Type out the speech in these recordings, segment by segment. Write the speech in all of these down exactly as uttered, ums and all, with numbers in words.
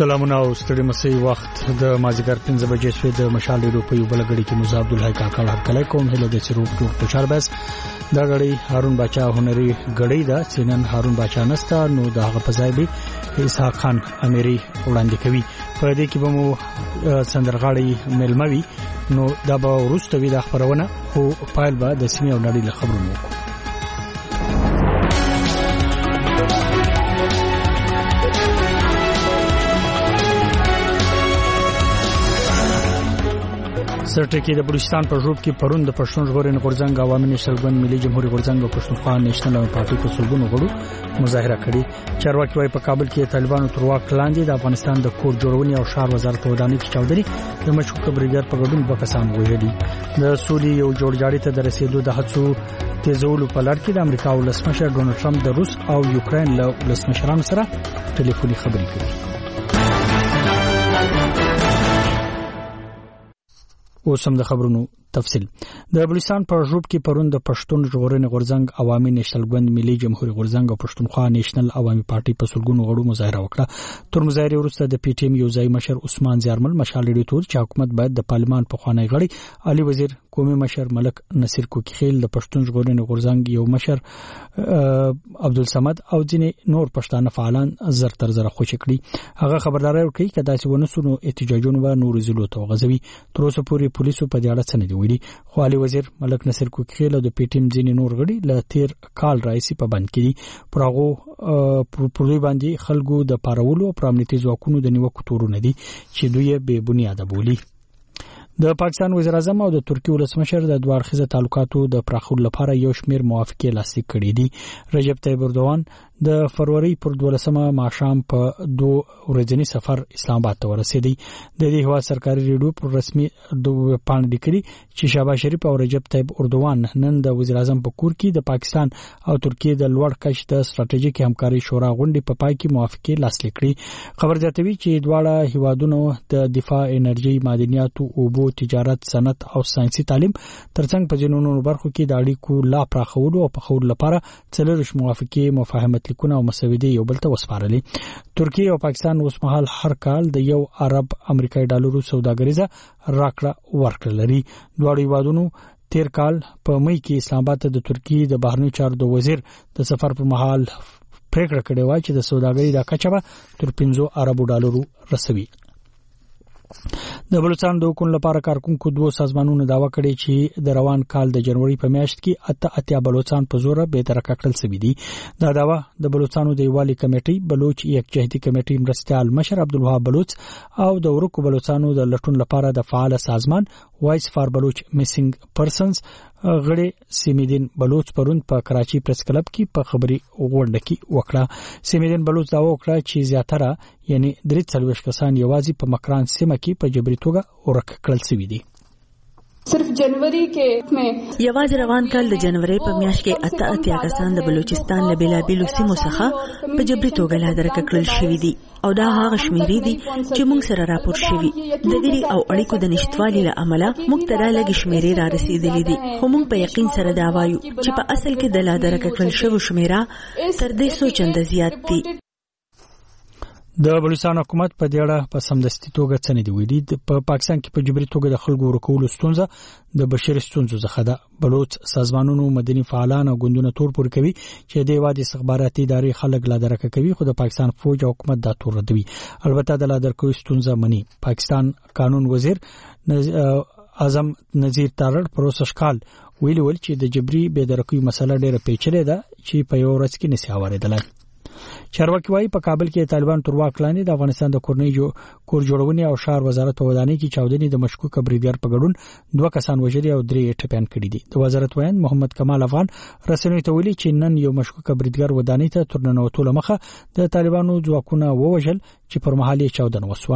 سلامونه او ستړي مسي وخت د مازیګر پنځه بجې شوې د مشال ریډیو په یو بل غړي کې مزه عبدالحی کاکړ هرکلی کوم هله د چروک ټوک په چار بس دا غړي هارون باچا هنري غړي دا سینن هارون باچا نستا نو دا هغه فزای به اسحاق خان اميري وړاندې کوي په دې کې به مو سندرغاړي ملموي نو دا به ورسته وي د خبرونه خو پایل به د سیمه او نړۍ له خبرونو سرټکی د بلوچستان په ژوب کې پرون د پښتون ژغورنې غورځنګ عوامي نېشنل ګوند ملي جمهوریت غورځنګ او پښتونخوا نېشنل پارټي په سلګونو غړو مظاهره کړې. چارواکي وايي په کابل کې طالبانو تر واک لاندې د افغانستان د کور جوړونې او ښار وزارت ودانۍ کې چاودنې د مشکوک بریګر په ګډون دوه کسان وژلي. د سولې یو جوړجاړي ته د رسیدو د هڅو تیزولو په لړ کې د امریکا ولسمشر ډونالد ټرمپ د روس او یوکرين له ولسمشرانو سره ټلیفوني خبرې کړې. اوسم د خبرونو تفصیل. د بلوچستان په ژوب کې پرون د پښتون ژغورنې غورځنګ عوامي نېشنل ګوند ملي جمهوریت غورځنګ او پښتونخوا نېشنل عوامي پارټي په سلګونو غړو مظاهره وکړه. تر مظاهره وروسته د پی ټی ایم یو ځای مشر عثمان زیارمل مشال ریډیو تور چې حکومت باید د پارلمان په خوانی غړي علي وزیر قومي مشر ملک نصیر کوکیخیل د پښتون ژغورنې غورځنګ یو مشر عبدالصمد او ځینې نور پښتانه فعالان زر تر زر خوشی کړي. هغه خبرداري ورکړي کدا چې ونسونو احتجاجونه و نور زلو ته غزوي. تر اوسه پورې پولیسو په دې اړه څه نه دی ویلي. خو علي وزیر ملک نصیر کوکیخیل او د پی ټی ایم ځینې نور غړي له تیر کال راځي په بند کړي. پرغو پروژې باندې خلکو د پارولو او پرامنیتي ځواکونو د نیوکو تورونه دي چې دوی به بنیاده بولي. د پاکستان وزیر اعظم او د ترکیه ولسمشر د دوه اړخیزه تعلقاتو د پراخولو لپاره یو شمېر موافقې لاسلیک کړې دي. رجب طیب اردوغان د فروری پر دولسمه ماښام په دوه ورځنی سفر اسلام آباد ته ورسېدی. د دې هوا سرکاري ریډیو پر رسمي د پاڼې لیکلي چې شهباز شریف او رجب طیب اردوغان نن د وزیر اعظم په کور کې د پاکستان او ترکیه د لوړ کچ د ستراتیژیک همکاري شورا غونډې په پای کې موافقې لاسلیک کړې. خبر زیاتوي چې دواړه هیوادونو د دفاع، انرژي، معدنیاتو، اوبو، تجارت، صنعت او ساينسي تعلیم ترڅنګ په جنونو برخو کې د اړیکو لا پراخولو او په خول لپاره څلورش موافقې مفاهمت لیکونه او مسودې یو بل ته وسپارلې. ترکیه او پاکستان اوس مهال هر کال د یو ارب امریکایي ډالرو سوداګریزه راکړه ورکړه لري. دواړو هیوادونو تیر کال په مې کې اسلام آباد ته د ترکیه د بهرنیو چارو د وزیر د سفر پر مهال پریکړه کړې و چې د سوداګرۍ د کچه به تر پنځه اربو ډالرو رسوي. د بلوچستان د حکومت لپاره کارکونکو دوه سازمانونو داوا کړی چې د روان کال د جنوري په میاشت کې اته اتیا بلوچستان په زور به تر کړل سوي دي. دا داوا د بلوچستان د یوالي کمیټې بلوچ یکجهتي کمیټې مرستيال مشر عبدالوهاب بلوچ او د ورکو بلوچستان د لټون لپاره د فعال سازمان وایس فار بلوچ میسنګ پرسنز غړي سیمیدین بلوچ پرون په کراچي پریس کلب کې په خبري غونډه کې وکړه. سیمیدین بلوچ دا وکړه چې زیاتره یعنی درې څلوېښت کسان یوازې په مکران سیمه کې په جبري توګه ورک کړل شوي دي. صرف جنوري کې یوازې روان کال د جنوري په میاشت کې اته اتیا کسان د بلوچستان له بیلابیلو سیمو څخه په جبري توګه لادرک کړل شوي دي او دا هغه شمیرې دي چې موږ سره راپور شوي. د ویري او اړیکو د نشټوالي له امله موږ ته لږ شمیرې را رسیدلې دي خو موږ په یقین سره دا وایو چې په اصل کې د لادرک کړل شوی شمیره تر دې څو چنده زیات دي. د بلوچستان حکومت په دې اړه په سمدستي توګه څه نه دی ویلي. په پاکستان کې په جبري توګه د خلکو ورکولو ستونزه د بشري ستونزو څخه ده. بلوچ سازمانونو مدني فعالان او ګوندونه تور پور کوي چې د وادي استخباراتي ادارې خلک لا درک کوي خو د پاکستان فوج او حکومت دا تور ردوي. البته د لا درکوي ستونزه مني. پاکستان قانون وزیر اعظم نذیر تارړ پروسس کال ویلي ول چې د جبري بې درکوي مسله ډېره پیچلې ده چې په یو ورځ کې نشي اوریدلای. چارواکي وايي په کابل کې طالبان تر واک لاندې د افغانستان د کورنۍ جو کور جوړونې او ښار وزارت ودانۍ کې چاودنې د مشکوک بریګر په ګډون دوه کسان وژلي او درې ټپيان کړي دي. د وزارت وایي محمد کمال افغان رسنیو ته ویلي چې نن یو مشکوک بریګر ودانۍ ته ترننوتو لمخه د طالبانو ځواکونه ووژل چې پر مهال یې چاودنه وسوه.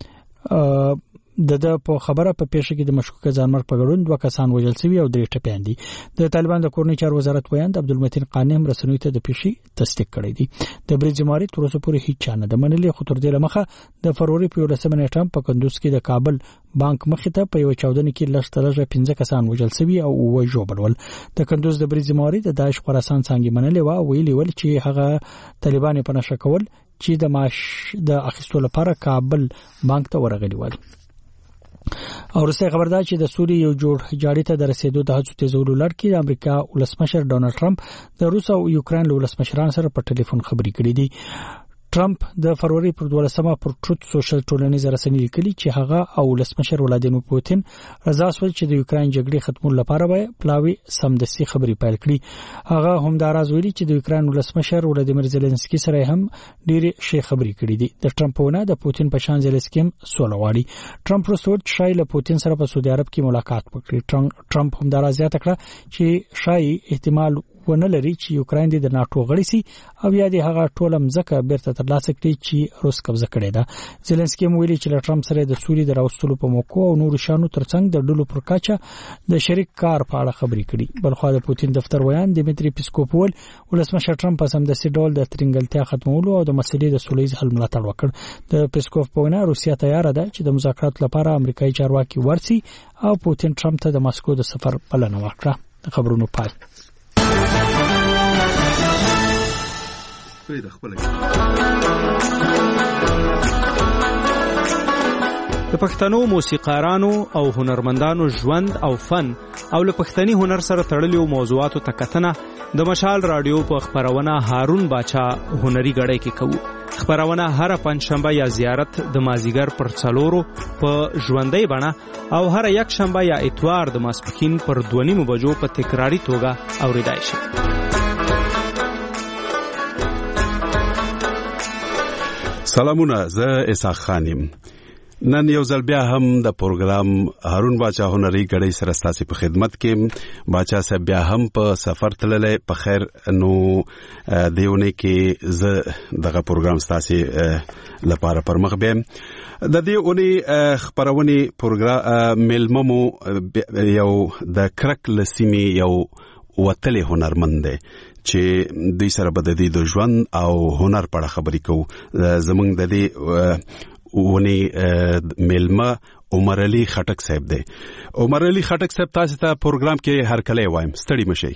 د د په خبره په پیښه کې د مشکوک ځانمرګ په ګډون دوه کسان وژل شوي او درې ټپيان دي. د طالبان د کورنۍ چارو وزارت وایند عبدالمتین قانم رسنیو ته د پیښې تصدیق کړی دی. د بریټ جمهوریت تر اوسه پورې هیڅ چانه د منلې خو تر دې لمخه د فروری په ولسمه نیټه په کندوز کې د کابل بانک مخې ته په یو چاودنه کې لږ تر لږه پنځه کسان وژل شوي او اوه ژوبل ول. د کندوز د بریټ جمهوریت د داعش خراسان څنګه منلې و ویلي ول چې هغه طالبان په نشه کول چې د معاش د اخیستلو لپاره کابل بانک ته ورغلي ول. او روسي خبردار چې د سوري یو جوړ جاړي ته د رسیدو د هڅو تیزولو لړ کې د امریکا ولسمشر ډونالد ټرمپ د روس او یوکرين له ولسمشرانو سره په ټلیفون خبرې کړې دي. ټرمپ د فروری پر دولسمه پر ټروت سوشل ټولنیز رسنۍ لیکلي چې هغه او ولسمشر ولادیمیر پوتین رضا سول چې د یوکرين جګړې ختمولو لپاره به پلاوی سمدستي خبرې پیل کړي. هغه هم دا راز ویلي چې د یوکرين ولسمشر ولادیمیر زيلنسکي سره هم ډېری شي خبرې کړې دي. د ټرمپ ونه د پوتین په شان زيلنسکي سول غواړي. ټرمپ وروسته شای له پوتین سره په سعودي عرب کې ملاقات وکړي. ټرمپ هم دا راز زیاته کړه چې شای احتمال ونه لري چې یوکرين د ناتو غړي سي او یا د هغه ټوله مزکه بیرته ترلاسه کړي چې روس قبضه کړې ده. زيلنسکي ویلي چې له ټرمپ سره د سوري د راوستلو په موکو او نور شانو ترڅنګ د ډلو پر کاچه د شریک کار په اړه خبرې کړي. بلخو د پوتین دفتر ویان دیمیتری پیسکوپول ولسمشر ټرمپ سم د سیډول د ترنګلتیا ختمولو او د مسلې د سولېز حل ملاتړ وکړ. د پیسکوف په وینا روسیا تیار ده چې د مذاکرات لپاره امریکایي چارواکي ورسي او پوتین ټرمپ ته د ماسکو د سفر بلنه ورکړه. خبرونو پای د پښتنو موسیقارانو او هنرمندانو ژوند او فن او له پښتني هنر سره تړلو موضوعاتو ته کتنه د مشال رادیو په خبرونه هارون باچا هنري غړی کې کوو. خبرونه هر پنځشنبه یا زیارت د مازیګر پر څلورو په ژوندۍ بڼه او هر یک شنبه یا اتوار د ماسپښین پر دوه نیمو بجو په تکراری توګه اوریدای شي. سلامونه، زه اسحاق خانم. نن یو ځل بیا هم د پروګرام هارون باچا هنري غړي سره ستاسو په خدمت کې. باچا صاحب بیا هم په سفر تللی په خیر نو دیونه کې زه دغه پروګرام ستاسو لپاره پرمخ بیم. د دې اونۍ خبرونه پروګرام ملممو یو د کرک لسیمي یو وتلې هنرمند دی چې دوی سره به د دې د ژوند او هنر په اړه خبرې کوو. زمونږ د دې ونی ملما عمر علي خټک صاحب دی. عمر علي خټک صاحب تاسو ته پروګرام کې هر کله وایم ستړي مشئ.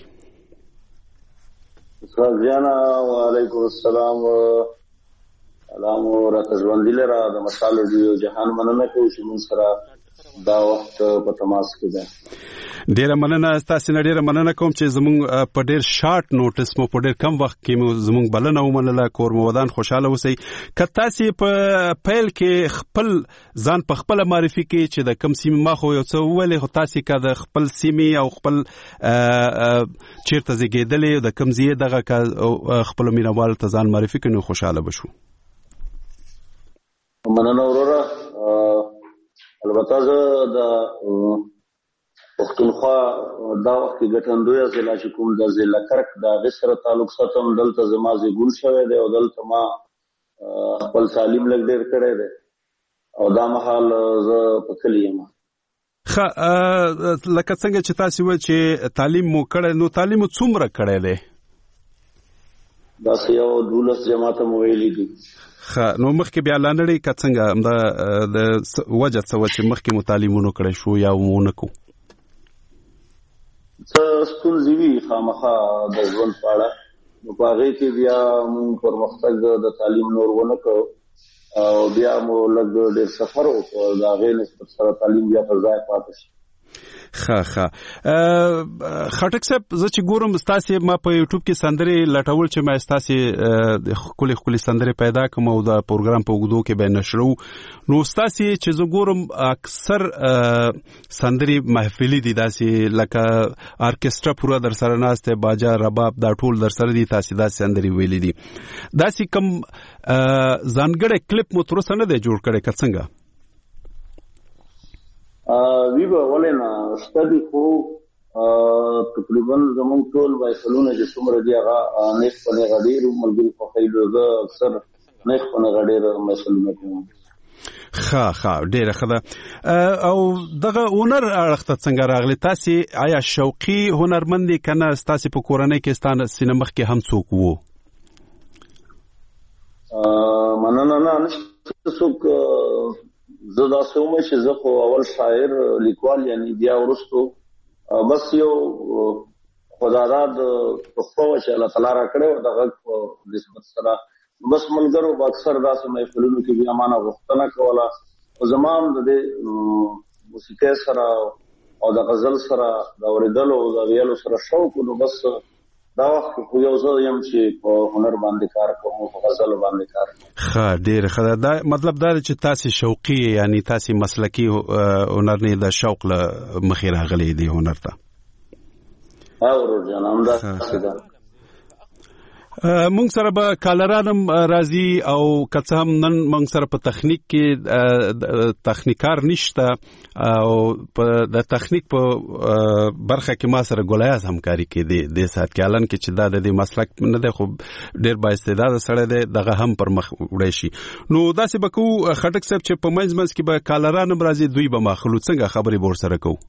سلام علیکم السلام سلام ورته ژوند لرا د مشال رادیو جهان مننه کوم چې موږ سره دا وخت په تماس کې ده. ډیره مننه تاسو نه ډیره مننه کوم چې زموږ په ډیر شارټ نوټس مو په ډیر کم وخت کې مو زموږ بلنه ومنله. کور مو ودان خوشاله اوسئ. که تاسو په پیل کې خپل ځان په خپل معرفي کې چې د کم سیمه ما خو یو څه ولې خو تاسو کا د خپل سیمه او خپل چیرته زیږیدلې د کم زیه دغه خپل مینوال ته ځان معرفي کړو خوشاله بشو. مننه وروره. البته زه د پښتونخوا دا وخت ګټندوی ضلع چې کوم د ضلع کرک د غسر تعلق ساتم دلته زما زیګون شوی دی او دلته ما خپل تعلیم لګ ډیر کړی دی او دا مهال زه په کلی یم. خا لکه څنګه چې تاسو و چې تعلیم مو کړی نو تعلیم څومره کړی دی؟ دا یو دولس جماعت مو ویلي دي. خا نو مخکې بیا لاندې که څنګه هم د وجه څه و چې مخکې مو تعلیمونه کړی شو یا مو نه کو؟ څه ستونزې وي خامخا د ژوند په اړه نو په هغې کې بیا موږ پرمختګ د تعلیم نور ونه کړو او بیا مو لږ ډېر سفر وکړو د هغې نسبت سره تعلیم بیا پر ځای پاتې شي. ښه ښه خټک صاحب زه چې ګورم ستاسې ما په یوټیوب کې سندرې لټول چې ما ستاسې ښکلې ښکلې سندرې پیدا کړم او د پروګرام په اوږدو کې به یې نشرو نو ستاسې چې زه ګورم اکثر سندرې محفلي دي داسې لکه ارکسټرا پوره در سره ناست دی باجا رباب دا ټول در سره دي تاسې داسې سندرې ویلي دي داسې کوم ځانګړی کلیپ مو تر اوسه نه دی جوړ کړی که څنګه؟ وی به ولې نه شته دي خو تقریبا زموږ ټول بایسلونه چې څومره دي هغه نیخ په نیغه ډېر ملګري خوښوي زه اکثر نیخ په نیغه ډېر بایسلونه کوم. ښه ښه ډېره ښه ده. او دغه هنر اړخ ته څنګه راغلی تاسې آیا شوقي هنرمند دي که نه ستاسې په کورنۍ کې ستاسې نه مخکې هم څوک وو؟ مننه نه نشته څوک. زه داسې ومه چې زه خو اول شاعر لیکوال یعنی بیا وروستو بس یو خداداد پخپه وه چې الله تعالی را کړی و د غږ په نسبت سره بس ملګرو په اکثر داسې محفلونو کې بیا معنا غوښتنه کوله او زمام د موسیقۍ سره او د غزل سره د اوریدلو او د ویلو سره شوق نو بس دا وخت خو یو ځل یم چې په هنر باندې کار کوم په غزل باندې کار کوم. ښه ډېر ښه دا مطلب دا چې تاسو شوقي یعنی تاسو مسلکی هنر نه د شوق له مخې راغلي دی هنر ته. او ورو جان هم دا څه ده مونږ سره به کالرانم راځي او کڅ هم نن مونږ سره په تخنیک کې تخنیکار نشته او په د تخنیک په برخه کې ما سره ګولیاز همکاري کې دی د سات کې الان کې چې دا د مسلک نه دی خو ډیر با استعداد سره دی دغه هم پر مخ وړي شي. نو داسې بکو خټک صاحب چې په منځ منځ کې به کالرانم راځي دوی به مخلوط څنګه خبري بور سره کو.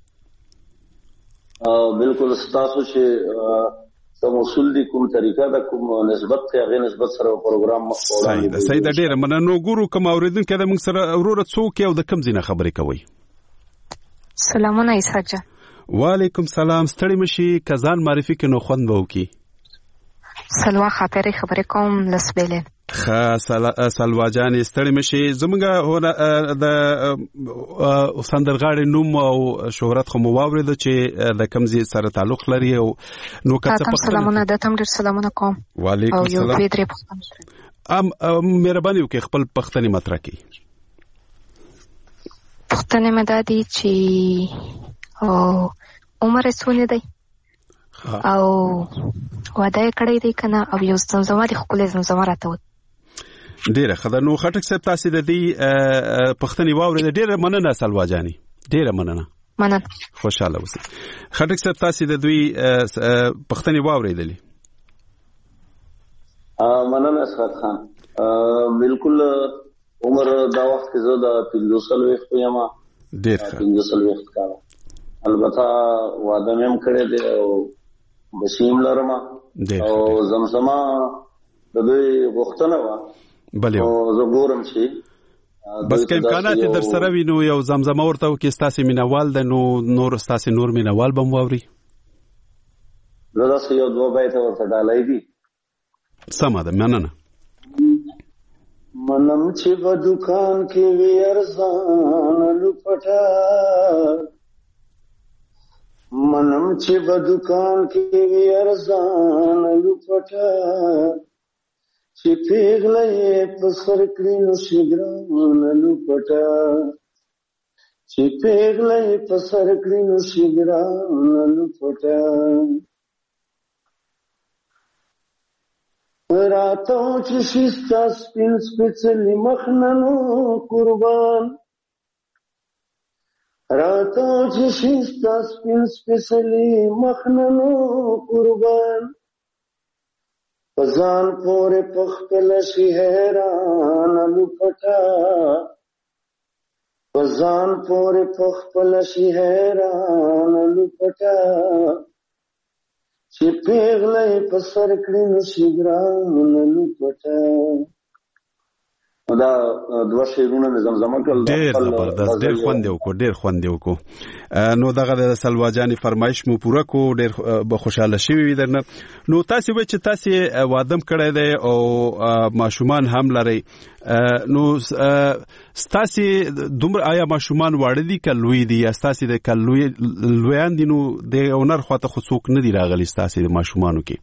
بالکل تاسو چې کوم اصول دي کوم طریقه دا کوم نسبت ته غیر نسبت سره پروګرام مخوړل دی. صحیح ده ډیره مننه. ګورو کوم اوریدونکو د موږ سره اورور څوک یو د کم ځینه خبرې کوي. سلامونه عیسی جان. وعلیکم سلام. ستړي مشي کزان معرفي کې نو خوند وو کی. سلوا خاطرې خبرې کوم لسبیل. خا سلوا جان ستړي مشي زمونږه د سندرغاړي نوم او شهرت خو مو واورید چې د کمزي سره تعلق لري او نو کڅه په سلامونه د تم ډیر سلامونه کوم. وعلیکم السلام. او یو پیډری پښتنه ام مهرباني وکړئ خپل پښتني مطرح کړئ. پښتنه مې د دې چې او عمر سونه دی او واده کړی دی کنه او یو زمزمه د خپل زمزمه راته ډیره خدای. نو خټک صاحب تاسو د دې پښتني واورید ډیره مننه سلوا جاني ډیره مننه. مننه. خوشاله اوسئ. خټک صاحب تاسو د دوی پښتني واوریدلی. مننه اسحاق خان. بالکل عمر دا وخت کې زه د پنځوسل وخت یم. ډیر ښه. پنځوسل وخت کار البته واده مې کړی دی او بشیم لرم او زمزمه د دوی غوښتنه وه بله او زه ګورم چې بس که امکانات در سره وي نو یو زمزمه ورته وکړي ستاسې مینهوال دی نو نور ستاسې نور مینهوال به م واوري. زه داسې یو دوه بیته ورته ډالۍ دي. سمه ده مننه. منم چې په دوکان کې وي ارزان لوپټه منم چې په دوکان کې وي ارزان لوپټه چې پیغلې په سر کړي نو شګران لوپټه چې پیغلې په سر کړي نو شګران لوپټه راتو چې شستا سپین سپېڅلي مخننو قربان راتو چې شستا سپین سپېڅلي مخننو قربان پزان پورې پخپل شي حیران لوپټا پزان پورې پخپل شي حیران لوپټا چې پیغلې په سر کړي نو شګران لوپټا. دا دوه شعرونه مې زمزمه کړل. ډېر زبردست ډېر خوند یې وکړو ډېر خوند یې وکړو. نو دغه د سلوا جانې فرمایش مو پوره کړو ډېر به خوشحاله شوي وي درنه. نو تاسې وایئ چې تاسې وادم کړی دی او ماشومان هم لرئ نو ستاسې دومره آیا ماشومان واړه دي که لوی دي یا ستاسې د که لویان دي نو د هنر خواته خو څوک نه دي راغلي ستاسې د ماشومانو کې؟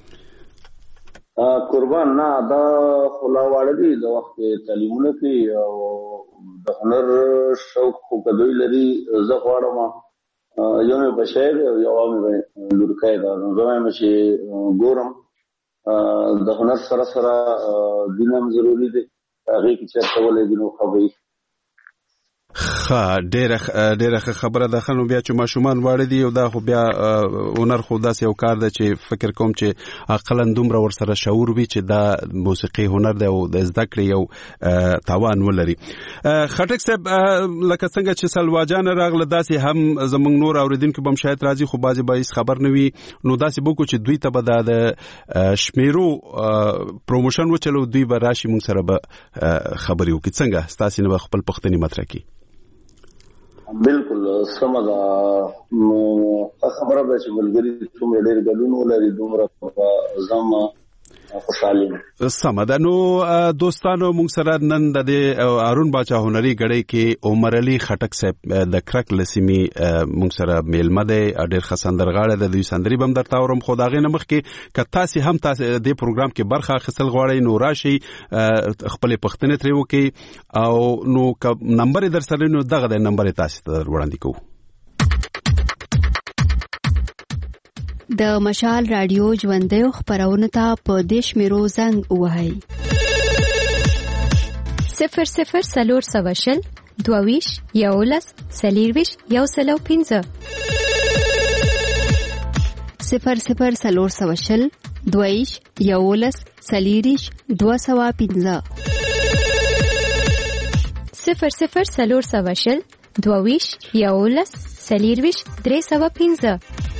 قربان نه دا خلا واړه دي د وخت تعلیمونه کوي او د هنر شوق خو کدوې لري. زه غواړم یو مې په شعر یو مې لورکۍ ده نو زه وایم چې ګورم د هنر سره سره دین هم ضروري دی هغې کې چېرته ولې دي نو ښه به وي. ښه ډېره ډېره خبره ده. ښه نو بیا چې ماشومان واړه دي او دا خو بیا هنر خو داسې یو کار دی چې فکر کوم چې عقلاً دومره ورسره شعور وي چې دا موسیقي هنر دی او د زده کړې یو توان ولري. خټک صاحب لکه څنګه چې سلوا جانه راغله داسې هم زموږ نور اورېدونکي به هم شاید راځي خو بعضې به هېڅ خبر نه وي نو داسې به وکړو چې دوی ته به دا د شمېرو پروموشن وچلو دوی به راشي موږ سره به خبرې وکړي. څنګه ستاسې نه به خپل پښتني مطرح کړي؟ بالکل سمه ده. خبره ده چې ملګري څومره ډېر ګډون ولري دومره زما خوشاله سمه ده. نو دوستانو موږ سره نن د هارون باچا هنري غړي کې عمر علي خټک صاحب د کرک لسیمي موږ سره میلمه دی، ډېر خسندرغاړی د دوی سندري بم درته اورم. خو دا غي نمخ کې ک تاسو هم تاسو د پروګرام کې برخه اخیستل غواړئ نو راشي خپل پښتنه تری وکي او نو ک نمبر در سره نو دغه د نمبر تاسو ته وړاندې کوو. د مشال رادیو ژوندۍ خبرونه ته په دیش میرو زنګ وهاي صفر صفر سلور سواشل دوویش یولس سلیرویش یو سلو پینزه صفر صفر سلور سواشل دوویش یولس سلیریش دو سوا پینزه صفر صفر سلور سواشل دوویش یولس سلیرویش درې سوا پینزه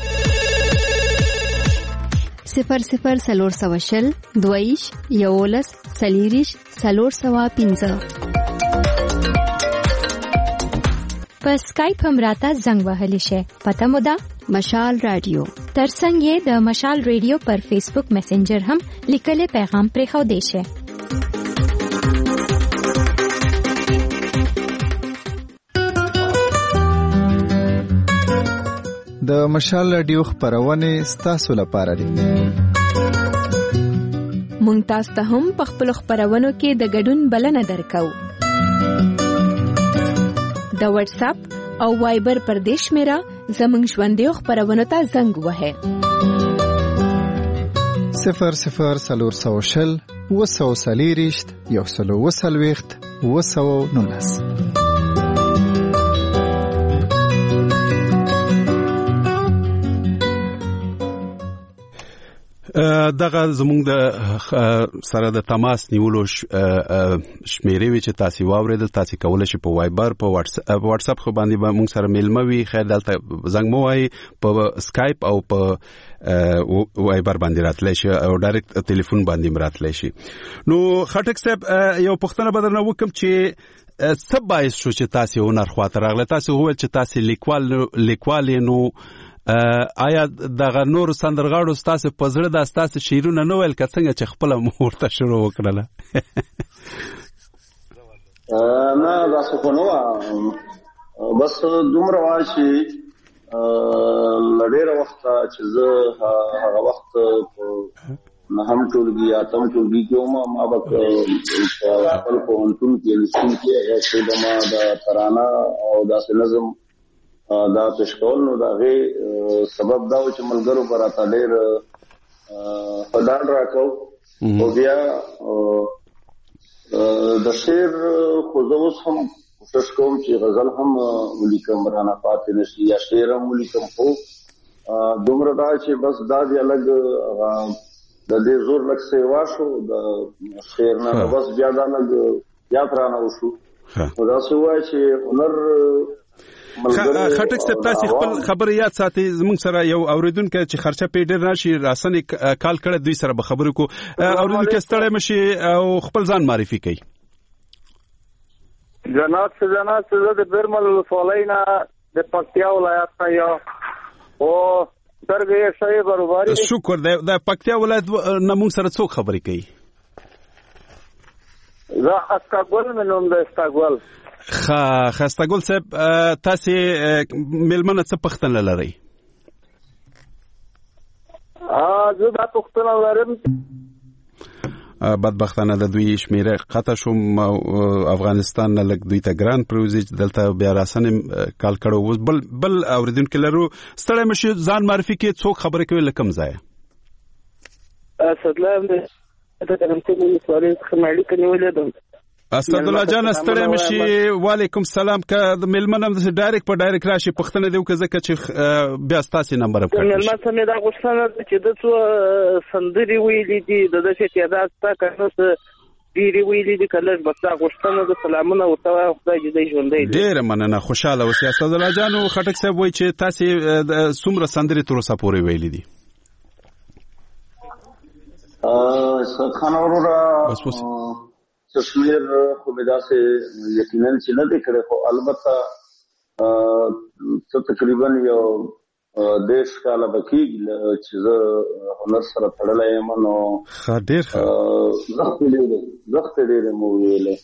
صفر صفر سلور سوا شل دویش یولس سلیریش سلور سوا پینزه. په سکایپ هم راته زنګ وهلی شي. پته مو ده مشال رادیو. ترڅنګ یې د مشال رادیو پر فیسبوک میسنجر هم لیکل پیغام پرې خو دی شي. د مشال رادیو خبرونه ستاسو لپاره دي. مونږ تاسو ته هم په خپل خبرونو کې د ګډون بلنه درکو. د واتس اپ او وایبر پر دیش میرا زمونږ ژوندۍ خبرونه ته زنګ وهه. صفر صفر سلور سو شل وسو سلیریشت یو سلو وسلويخت وسو نونس. دغه زموږ د سره د تماس نیولو شمیرې وی چې تاسو واوریدل تاسو کولای شئ په وایبر په واتس اپ خو باندې به موږ سره میلمه وي. خیر دلته زنګ مو وای په اسکایپ او په وایبر باندې راتلی شي او ډایرکټ ټلیفون باندې راتلی شي. نو خټک صاحب یو پوښتنه بدرنه وکم چې څه باعث شو چې تاسو هنر خواته راغله؟ تاسو وویل چې تاسو لیکوال لیکوال نو آیا دغه نور سندرغاړو ستاسو په زړه د ستاسو شعرونه نو ویل کڅنګ چې خپل مورته شروع وکړله؟ نه دا څه نو بس دومره واشي لډېر وخت چې زه هغه وخت نه هم ټولګي اتم ټولګي کې ما ما به خپل په انتون کې لسین کې چې د ما د ترانه او داسې نظم دا تشکول نو دا غي سبب دا چې ملګرو پر اته ډېر فدان راکاو او بیا د شعر خو زه اوس هم کوشش کوم چې غزل هم ولیکم رانه پاتې نشي یا شعر هم ولیکم خو دومره دا چې بس دا دی الګ د دې زور لک سیوا شو د شعر نه بس بیا دا لګ یا ترانه وشو دا څه وایي چې هنر خټک صاحب تاسو خپل خبره یاد ساتي. زموږ سره یو اوریدونکو چې خرچه پی ډیر راشي راسنې کال کړه دوی سره به خبرو کو. اوریدونکو ستړی مشي او خپل ځان معرفي کوي. جناب سجنا سزا د برمل فولینا د پکتیا ولایت ته او درګه شای برابرۍ. شکر د پکتیا ولایت نمون سره څوک خبرې کوي؟ زه استقبال منوم د استقبال. خا خستګل صاحب تاسو ملمنه څه پختنه لري؟ ا زه دا پختنه لرم. بدبختانه د دوی شمیره قطع شوم افغانستان نه لګ دوی ته ګران پروژې دلته بیا راسن کال کړو بل بل اوریدونکو لرو ستړی مشي ځان معرفي کې څوک خبرې کوي لکم ځای اسدلام د ترمته د سوالې خمالي کني ولیدم. اسد الله جان ستړی مشي. وعلیکم سلام. که د ملمنه د ډایرکټ په ډایرکټ راشي پښتنه دیو که زکه چې بیا ستاسو نمبر هم کړی ملمنه سمې دا غوښتنه چې د څو سندري ویلې دي د دې تعداد تا کنه ډیری ویلې دي کله بس دا غوښتنه د سلامونه او ته خدای دې ژوندې دي. ډېر مننه خوشاله اوسئ. اسد الله جان او خټک صاحب وایي چې تاسو څومره سندري تر اوسه پورې ویلې دي؟ ا خان اورورا تصویر خو بدا سے یقیناً چې نه دې کړې خو البته څه تقریبا یو دیش کاله بکیږي چې زه هنر سره تړلی یم نو ښه ډېر ښه زښتې ډېرې زښتې ډېرې مو ویلې.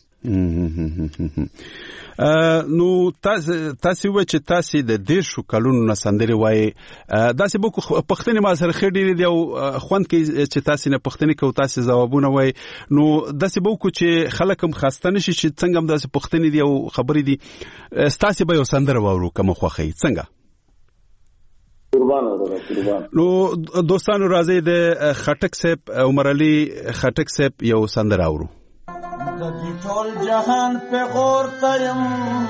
نو تاسو تاسو و چې تاسو د دیرشو کلونو نه سندري وایي داسې به پښتني ما سره خېډې دي او خوند کې چې تاسو نه پښتني کو تاسو ځوابونه وایي نو داسې به کو چې خلک هم خسته نشي چې څنګه هم داسې پښتني دي او خبرې دي تاسو به یو سندره وورو کوم خوخی څنګه قربان اوره قربان. نو دوستانو راځي د خټک صاحب عمر علي خټک صاحب یو سندره اورو. د دې ټول جهان په غور تیم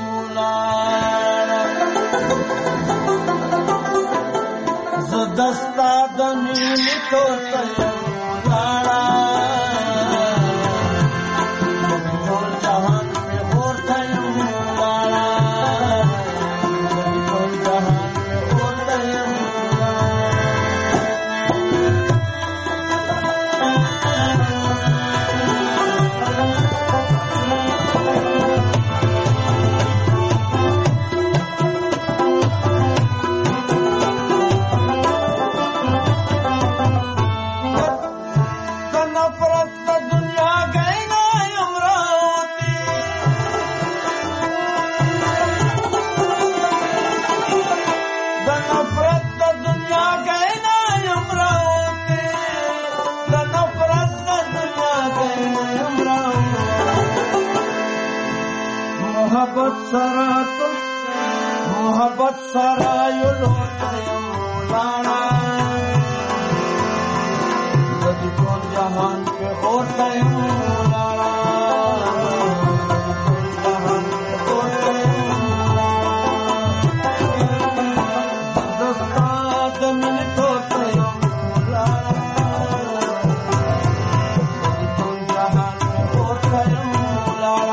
لاړ زه دستا د مینې تور تیم لاړ د دې ټول جهان په غور تیم لاړ د دې ټول جهان په غور تیم محبت سرا تو محبت سرا یو لوټیم لاړه د دې ټول جهان په اور تیم لاړه جهان په اور تیم لاړه دستا د مینې تور تیم لاړه د دې ټول جهان په اور تیم لاړه.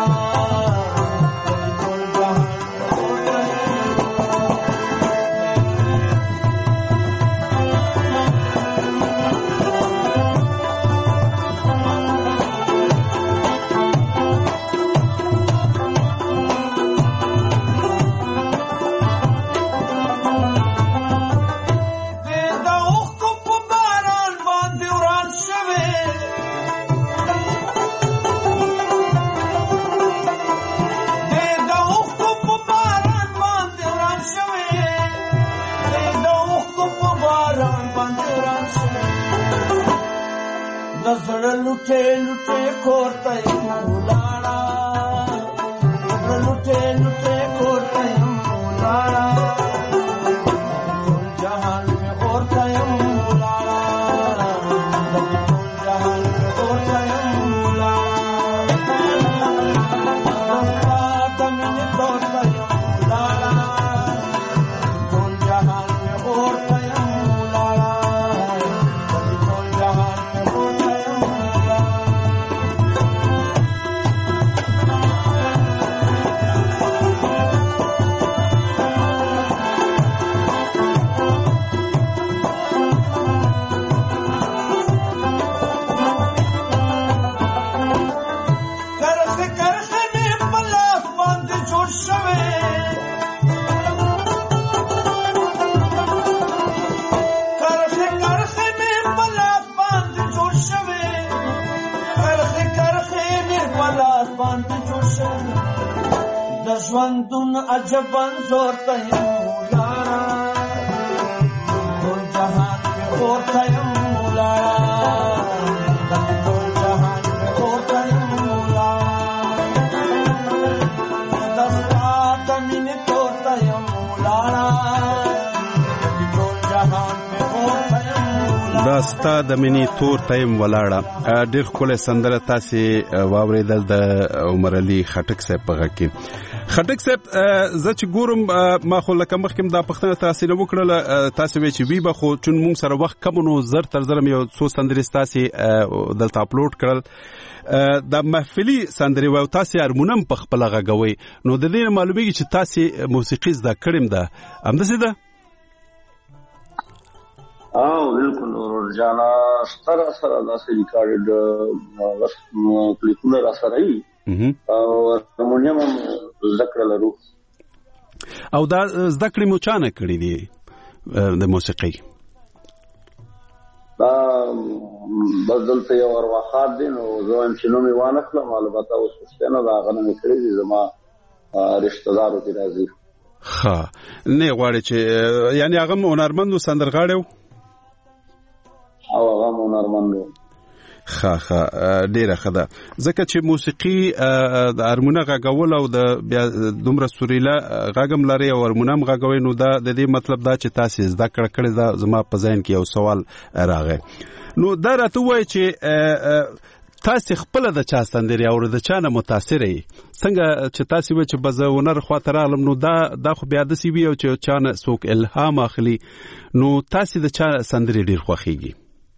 زړه لوټه لوټه کوړته یم ولاړه زړه لوټه لوټه کوړته یم ولاړه ټول جهان مې اورته یم ولاړه ټول جهان مې اورته یم ولاړه د مینې کوړته یم ولاړه ټول جهان مې اورته یم ولاړه ټول جهان مې اورته ژوندون عجبن زورته یم ولاړه ټول جهان په اورته یم ولاړه ټول جهان په اورته یم ولاړه دستا د مینې تورته یم ولاړه ټول جهان په اورته یم ولاړه دستا د مینې تورته یم ولاړه. ډېر ښکلی سندره تاسې واورېدل د عمر علي خټک صاحب په غږ کې. خټک صاحب زه چې ګورم ما خو لکه مخکې دا پښتنه تاسې نه وکړله تاسې وی چې وی به خو چون مونږ سره وخت کم نو زر تر زر مې یو څو سندرې تاسې دلته اپلوډ کړل د محفلي سندرې و تاسې هارمونیم په خپل غږوي نو د دې معلومیږي چې تاسې موسیقي زده کړم ده همداسې ده. او بالکل ورجانا ستر سره داسې ریکارډ کلیپونه را سره ای او هارمونیم زده کړل لرو او دا زده کړې مو چانه کړې دي د موسیقي؟ دا بدلته یو ورواخات دي نو زه هم چې نوم یې وانخلم، البته اوس پوښتنه د هغه نه مې کړې دي، زما رشته دارو کې راځي. ښه نه غواړي چې یعنې هغه هم هنرمند و، سندرغاړی و؟ او هغه هم هنرمند و. ښه ښه ډېره ښه ده، ځکه چې موسیقي د هارمونه غږول او د بیا دومره سوریله غږ هم لري او هارمونه هم غږوي، نو دا د دې مطلب دا چې تاسې زده کړه کړې ده. زما په ذهن کې یو سوال راغی، نو دا راته ووایي چې تاسې خپله د چا سندرې اورئ، د چا نه متاثره یې؟ څنګه چې تاسې وایي چې به زه هنر خواته راغلم، نو دا دا خو بیا داسې وي چې چا نه څوک الهام اخلي، نو تاسې د چا سندرې ډېر خوښېږي؟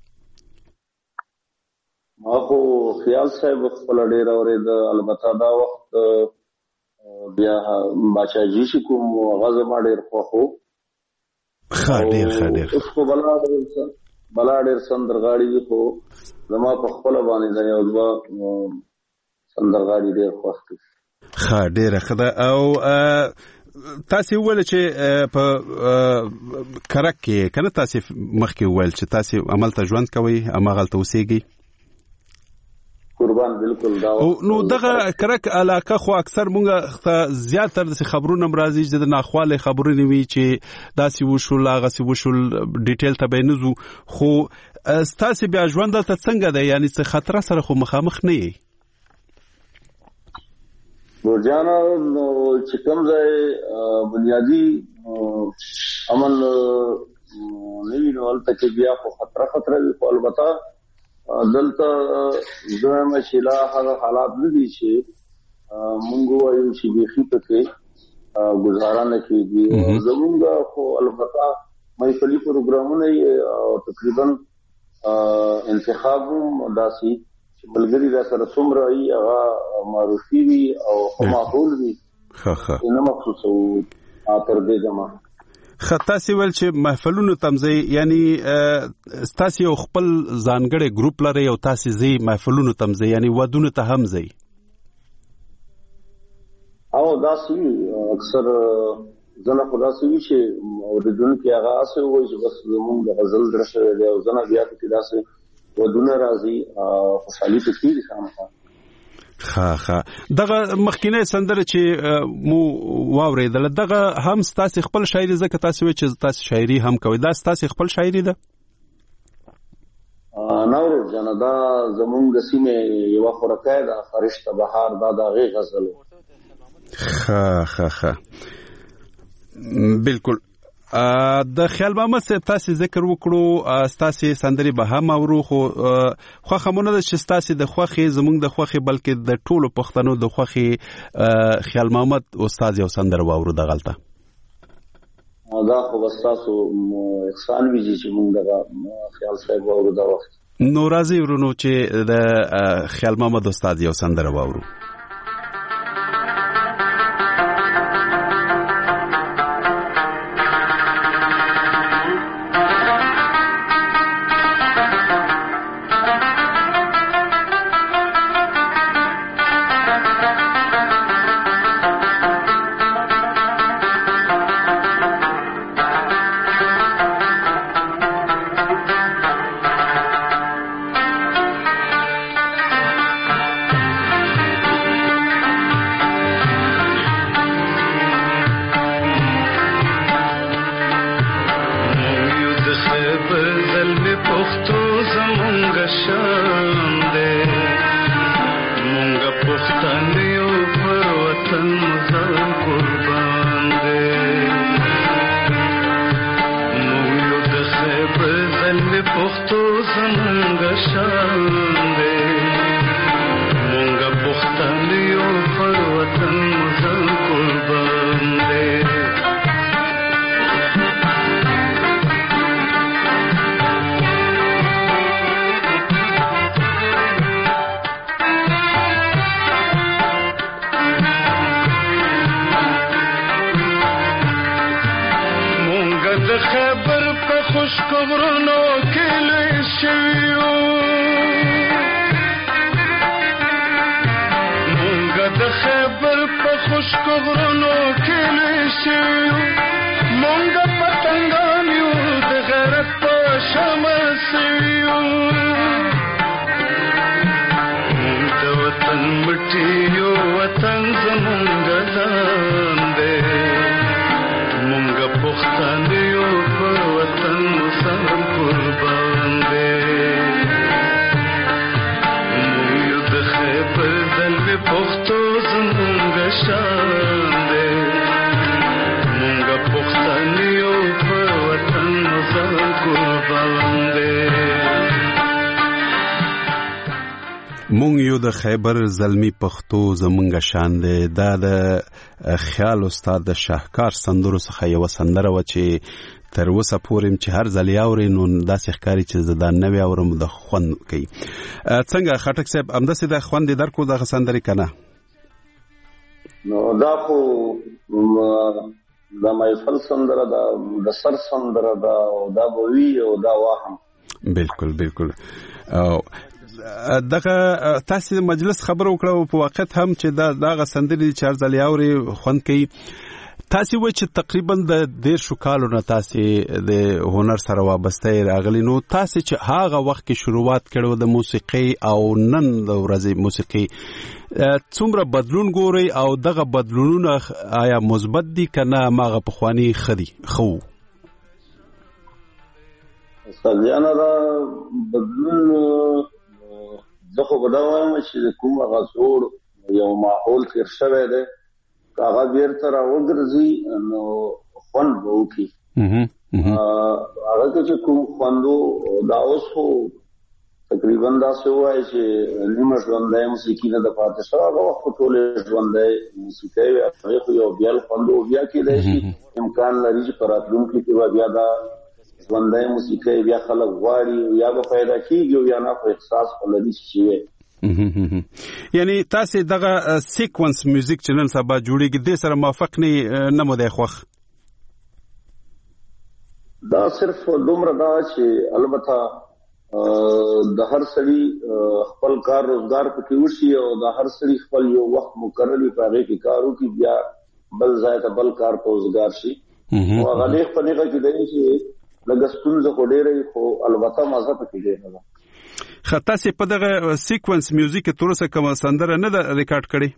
ما خو خیال صاحب خپل ډېر اورېده، البته دا وخت بیا باچاجي چې کوم هغه زما ډېر خوښ و. ښه ډېر ښه ډېر اوس خو بلا ډېر بلا ډېر سندرغاړي دي، خو زما په خپله باندې د یو دوه سندرغاړي ډېر خوښ دي. ښه ډېره ښه ده. او تاسې وویل چې په کرک کې که نه، تاسې مخکې وویل چې تاسې همالته ژوند کوئ، هماغلته اوسېږئ؟ قربان بالکل دا. نو دغه کرک علاقه خو اکثر مونږ ته زیاتره داسې خبرونه هم راځي چې د ناخوالې خبرونه وي چې داسې وشول هغسې وشول، ډیټیل ته به یې نه ځو، خو ستاسې بیا ژوند دلته څنګه دی؟ یعنې څه خطره سره خو مخامخ نه یې؟ نورجانه چې کوم ځای بنیادي عمل نه وي نو هلته کې بیا خو خطره خطره وي، خو البته دلته دویم چې لا هغه حالات نه دي چې مونږ وایو چې بیخي پکې ګزاره نه کېږي. زمونږ خو البته محفلي پروګرامونه او تقریبا انتخاب هم داسې چې ملګري را سره څومره وي هغه معرفي وي او معقول وي، نه مخصوص او تر دې دمه. ښه تاسې ویل چې محفلونو ته ځئ، یعنې ستاسې یو خپل ځانګړی ګروپ لرئ او تاسې ځئ محفلونو ته ځئ، یعنې ودونو ته هم ځئ؟ او داسې وي، اکثر ځنه خو داسې وي چې اورېدونکي هغه هسې ووایي چې بس زمونږ د غزل زړه شوی دی، او ځنه بیا پکې داسې ودونه راځي، خوشحالي پکې کېږي خامخا. ښه ښه دغه مخکینی سندره چې مو واورېدله دغه هم ستاسې خپل شاعري، ځکه تاسې وایئ چې تاسې شاعري هم کوئ، دا ستاسې خپل شاعري ده؟ نه ورجانه، دا زمونږ د سیمې یوه خورکۍ ده، فرشته بهار، دا د هغې غزل و. ښه ښه ښه بالکل. د خیال محمد صاحب تاسې ذکر وکړو، ستاسې سندرې به هم اورو، خو خوښه مو نه ده چې ستاسې د خوښې زموږ د خوښې بلکې د ټولو پښتنو د خوښې خیال محمد استاد یو سندره واورو دغلته؟ دا خو به ستاسو احسان وي چې موږ دغه خیال صاحب واورو دا وخت. نو راځئ ورونو چې د خیال محمد استاد یو سندره واورو. Mongga patangan مونږ یو د خیبر زلمی پښتو زمونږ شان دی. دا د خیال استاد د شاهکار سندرو څخه یو سندره و چې تر اوسه پورې چې هر ځل یاوري نو داسې ښکاري چې دا نوی اورم د خوند کوي. څنګه خټک صاحب همداسې د خوند درکو دغه سندرې کنه؟ نو دا خو د محفل سندره دا د سر سندره دا دا بوي او دا واهم. بالکل بالکل. دغه تاسو مجلس خبرو کړو په وخت هم چې دا دغه سندري چار ځلیاوري خوند کوي. تاسو وایي چې تقریبا د ډیر شو کالو نه تاسو د هنر سره وابسته راغلی. نو تاسو چې هغه وخت کې شروعات کړو د موسیقي او نن د ورځې موسیقي څومره بدلون ګوري او دغه بدلونونه آیا مثبت دي کنه ماغه پخوانی خدي خو؟ ساجانا دا بدلون زه خو به دا وایم چې کوم هغه زوړ یو ماحول تیر شوی دی هغه بیرته راوګرځي نو خوند به وکړي. هغه چې کوم خوندو دا اوس خو تقریبا داسې وایي چې نیمه ژوندی موسیقي نه ده پاتې شوی. هغه وخت خو ټولې ژوندی موسیقي وي. هغې خو یو بیا خوند او بیا کېدای شي امکان لري چې په راتلونکي کې به بیا دا ژوندی موسیقي بیا خلک غواړي یا به پیدا کېږي او یا نه خو احساس به لري چې وي. یعنی تاسو دغه سیکونس میوزیک چې نن سبا جوړیږي دې سره موافق نه نه مو دی خوښ؟ دا صرف دومره دا چې البته د هر سړي خپل کار روزګار پکې وشي او د هر سړي خپل یو وخت مقرر وي په هغې کې کار وکړي بیا بل ځای ته بل کار په روزګار شي. او هغه لیک په نیغه کې دی چې لږ ستونزه خو ډېره خو البته مزه پکې ډېره ده. ښه تاسې په دغه سیکونس میوزیک کې تر اوسه کومه سندره نه ده ریکارډ کړې؟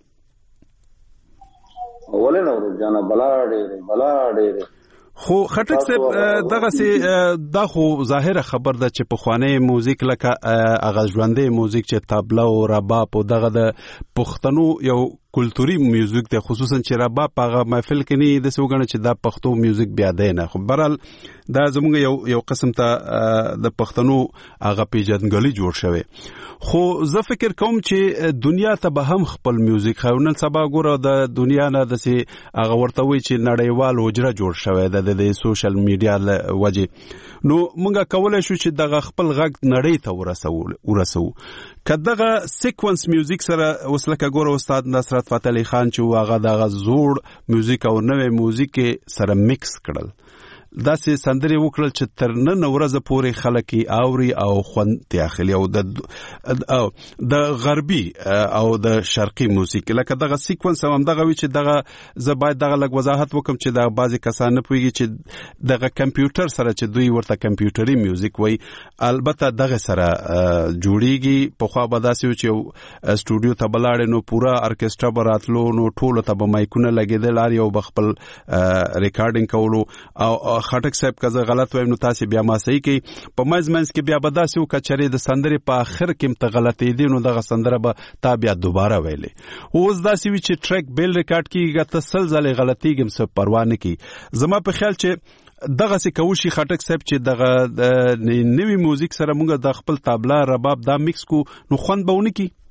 ولې نه ورو جانه بلا ډېرې بلا ډېرې. خو خټک صاحب دغه دا خو ظاهره خبر ده چې پخوانی موزیک لکه هغه ژوندی موزیک چې طبله او رباب او دغه د پښتنو یو کلتوري میوزیک دی، خصوصا چې رباب هغه محفل کې نه داسې وګڼه چې دا پښتو میوزیک بیا دی نه. خو برحال دا زموږ یو یو قسم ته د پښتنو هغه پیژندګلوي جوړ شوی. خو زه فکر کوم چې دنیا ته به هم خپل میوزیک خو نن سبا ګوره د دنیا نه داسې هغه ورته وایي چې نړیوال حجره جوړ شوی ده د سوشل میډیا له وجې. نو موږ کولی شو چې دغه خپل غږ نړۍ ته ورسو ورسو که دغه سیکونس میوزیک سره اوس لکه ګوره استاد نصرت فتح علي خان چې هغه دغه زوړ میوزیک او نوی میوزیک سره میکس کړل، داسې سندرې وکړل چې تر نن ورځې پورې خلک یې اوري او خوند ترې اخلي. او د د غربي او د شرقي موسیقي لکه دغه سیکونس هم همدغه وي چې دغه زه باید دغه لږ وضاحت وکړم چې دغه بعضې کسان نه پوهېږي چې دغه کمپیوټر سره چې دوی ورته کمپیوټري میوزیک وایي البته دغه سره جوړیږي. پخوا به داسې و چې یو سټوډیو ته به لاړې نو پوره ارکسټرا به راتلو نو ټولو ته به مایکونه لګېدل، هر یو به خپل ریکارډینګ کولو. او خټک صاحب که زه غلط وایم نو تاسې بیا ما صحیح کوي. په منځ منځ کې بیا به داسې و که چېرې د سندرې په آخر کې هم ته غلطېدې نو دغه سندره به تا بیا دوباره ویلې. اوس داسې وي چې ټریک بیل ریکارډ کېږي که ته سل ځلې غلطېږي هم څه پروا نه کوي. زما په خیال چې دغسې کوشي خټک صاحب چې دغه نوي موزیک سره موږ د خپل طبله رباب دا میکس کو نو خوند به ونه کړي.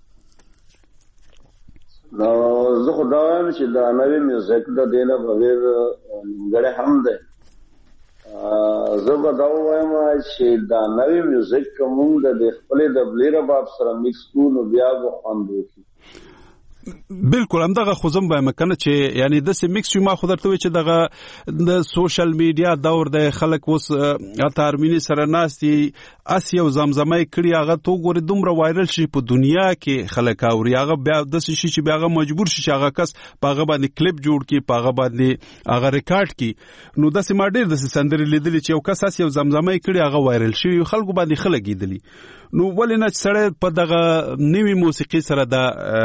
نو زه خو دا وایم چې دا نوي میوزیک د دې نه بغیر نیمګړی هم دی. زه به دا ووایم چې دا نوی میوزیک که مونږ د خپلې دبلې رباب سره میکس کړو نو بیا به خوند وکړي. بالکل همدغه خو زه هم وایم کنه چې یعنی داسې میکس شي. ما خو درته وایي چې دغه د سوشل میډیا دور دی، خلک اوس حتی ارمیني سره ناست دي اس یو زمزمه یې کړي هغه تو ګورې دومره وایرل شي په دنیا کې خلک اوري، هغه بیا داسې شي چې بیا هغه مجبور شي چې هغه کس په هغه باندې کلیپ جوړ کړي، په هغه باندې هغه ریکارډ کړي. نو داسې ما ډېر داسې سندرې لیدلې چې یو کس اس یو زمزمه یې کړي هغه وایرل شوي خلکو باندې ښه لګېدلي. نو ولې نه چې سړی په دغه نوي موسیقي سره دا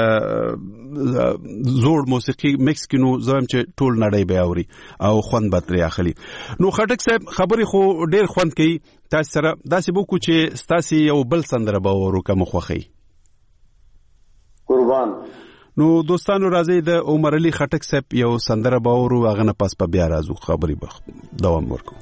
زوړ موسیقي مکس کړي نو زه وایم چې ټول نړۍ به اوري او خوند به ترې اخلي. نو خټک صاحب خبرې خو ډېر خوند کوي. تاسو سره داسې وکړو چې ستاسې یو بل سندره به واورو که مو خوښوي. قربان. نو دوستانو راځئ د عمر علي خټک صاحب یو سندره به واورو، هغه نه پس په بیا راځو خبرې به دوام ورکړو.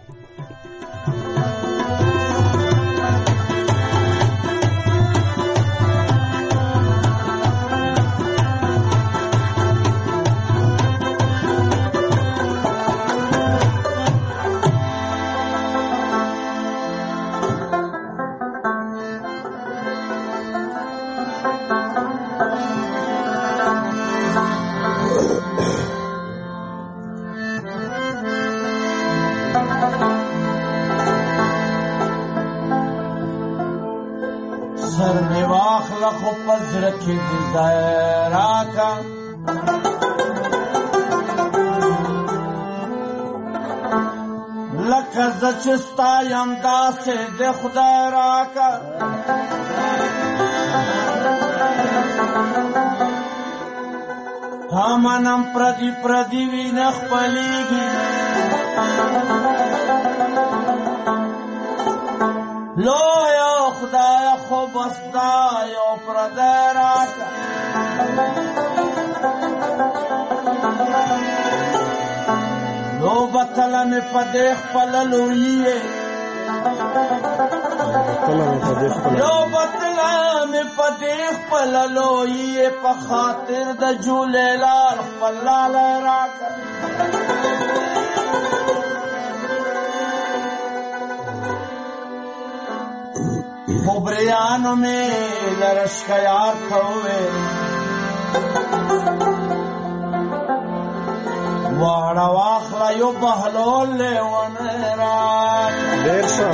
خو پزړه کې دې ځای راکا لکه زه چې ستا یم داسې دې خدای راکا تا منم پردي پردي وینه خپلېږي لویا خدای خو بس دا یو پردی راکا لو بطله می پدې خپله لویې لو بطله می پدې خپله لویې په خاطر د جولیلال خپل لالی راکا خبریانو میں لرشکیار کھوئے واڑا واخلا یو بہلول لے ونران دیر شو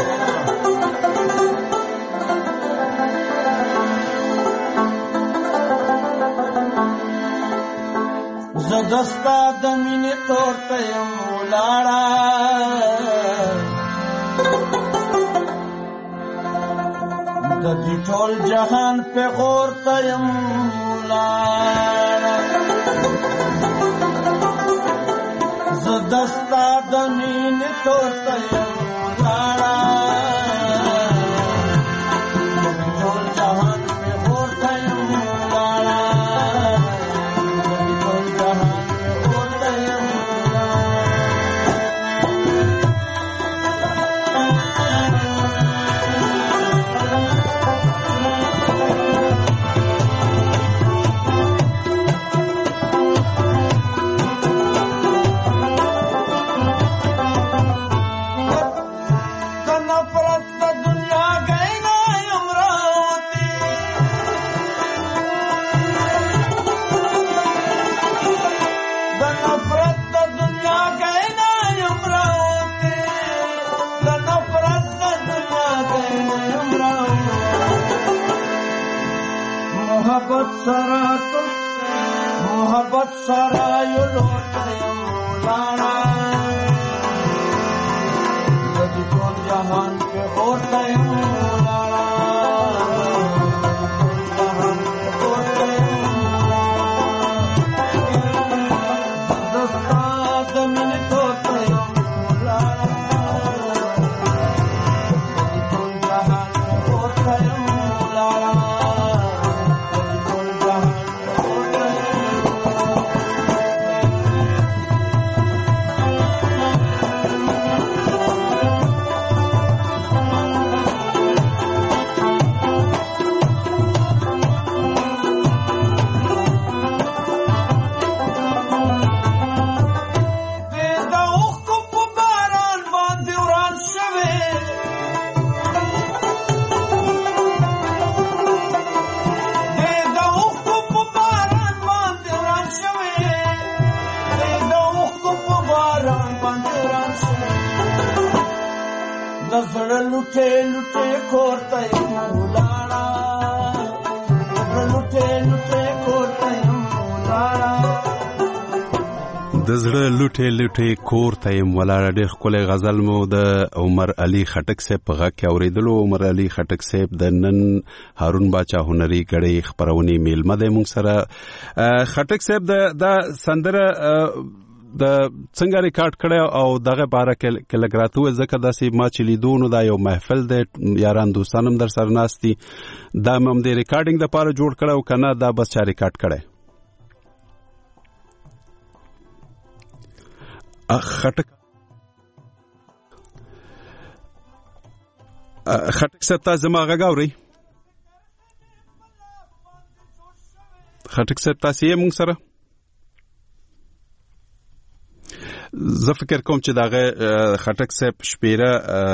زدستا دمینی توڑتا یم لاڑا د دې ټول جهان په غور ته یم ولاړه زه دستا د مینې تور ته یم ولاړه د دې ټول جهان په غور ته یم ولاړه د دې ټول جهان په غور ته یم محبت سرا تو محبت سرا یو لوٹا یم ولاړه د دې ټول جهان په اور ته یم ولاړه جهان په اور ته یم ولاړه دستا د مینې تور ته یم ولاړه د دې ټول جهان په اور ته یم ولاړه زړه لوټه لوټه کورته یم ولاړه زړه لوټه لوټه کورته یم ولاړه د زړه لوټه لوټه کورته یم ولاړه ډېر ښکلی غزل مو د عمر علي خټک صاحب په غږ کې اورېدلو. عمر علي خټک صاحب د نن هارون باچا هنري کړۍ خپرونې میلمه دی موږ سره. خټک صاحب دا سندره د څنګه ریکارډ کړه او دغه باره کې لګراتو ځکه داسې ما چې لیدو نو دا یو محفل دی یاران دوستانم در سره ناستي دا هم د ریکارډینګ دپاره جوړ کړه او کنه دا بس چا ریکارډ کړی خټک خټک صاحب تاسو زما غږ اورئ خټک صاحب تاسو یې موږ سره زه فکر کوم چې دغه خټک صاحب شپیره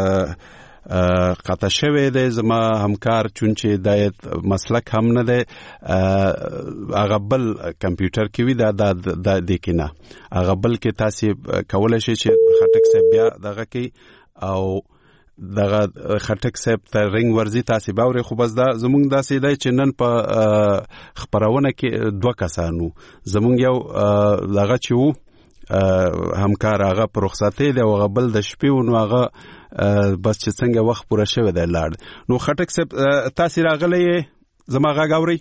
قطع شوی دی زما همکار چون چې د مسلک هم نه دی هغه بل کمپیوټر کې وي دا د دې کې نه هغه بل کې تاسو کولی شئ چې خټک صاحب بیا دغه کې او دغه خټک صاحب ته رنګ ورزي تاسو باوري خو بس دا زمونږ داسې دی چې نن په خبرونه کې دوه کسانو زمونږ یو دغه چې وو همکار هغه پر رخصتي دی او هغه بل د شپې نو هغه بس چې څنګه وخت پوره شوی دی لاړ نو خټک صاحب تاسو راغلی زما غږ اورئ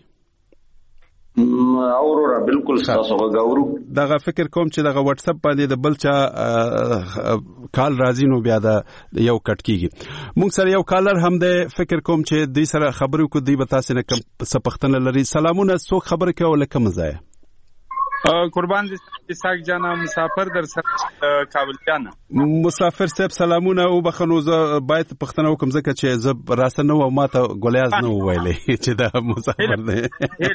اورورا بالکل تاسو غاورو دغه فکر کوم چې دغه واتس اپ باندې د بل چا کال راځي نو بیا دا یو کټ کیږي مونږ سره یو کالر هم د فکر کوم چې دوی سره خبرو کو دی به تاسو نه کم سپختنه لري سلامونه څوک خبر کوي ولکه مزه قربان دې اسحاق جانا مسافر در سره کابل جانا مسافر صاحب سلامونه او بخنو ز باید پښتنه وکم زکه چې ز راسه نو ماته ګولیاز نو ویلې چې دا مسافر دی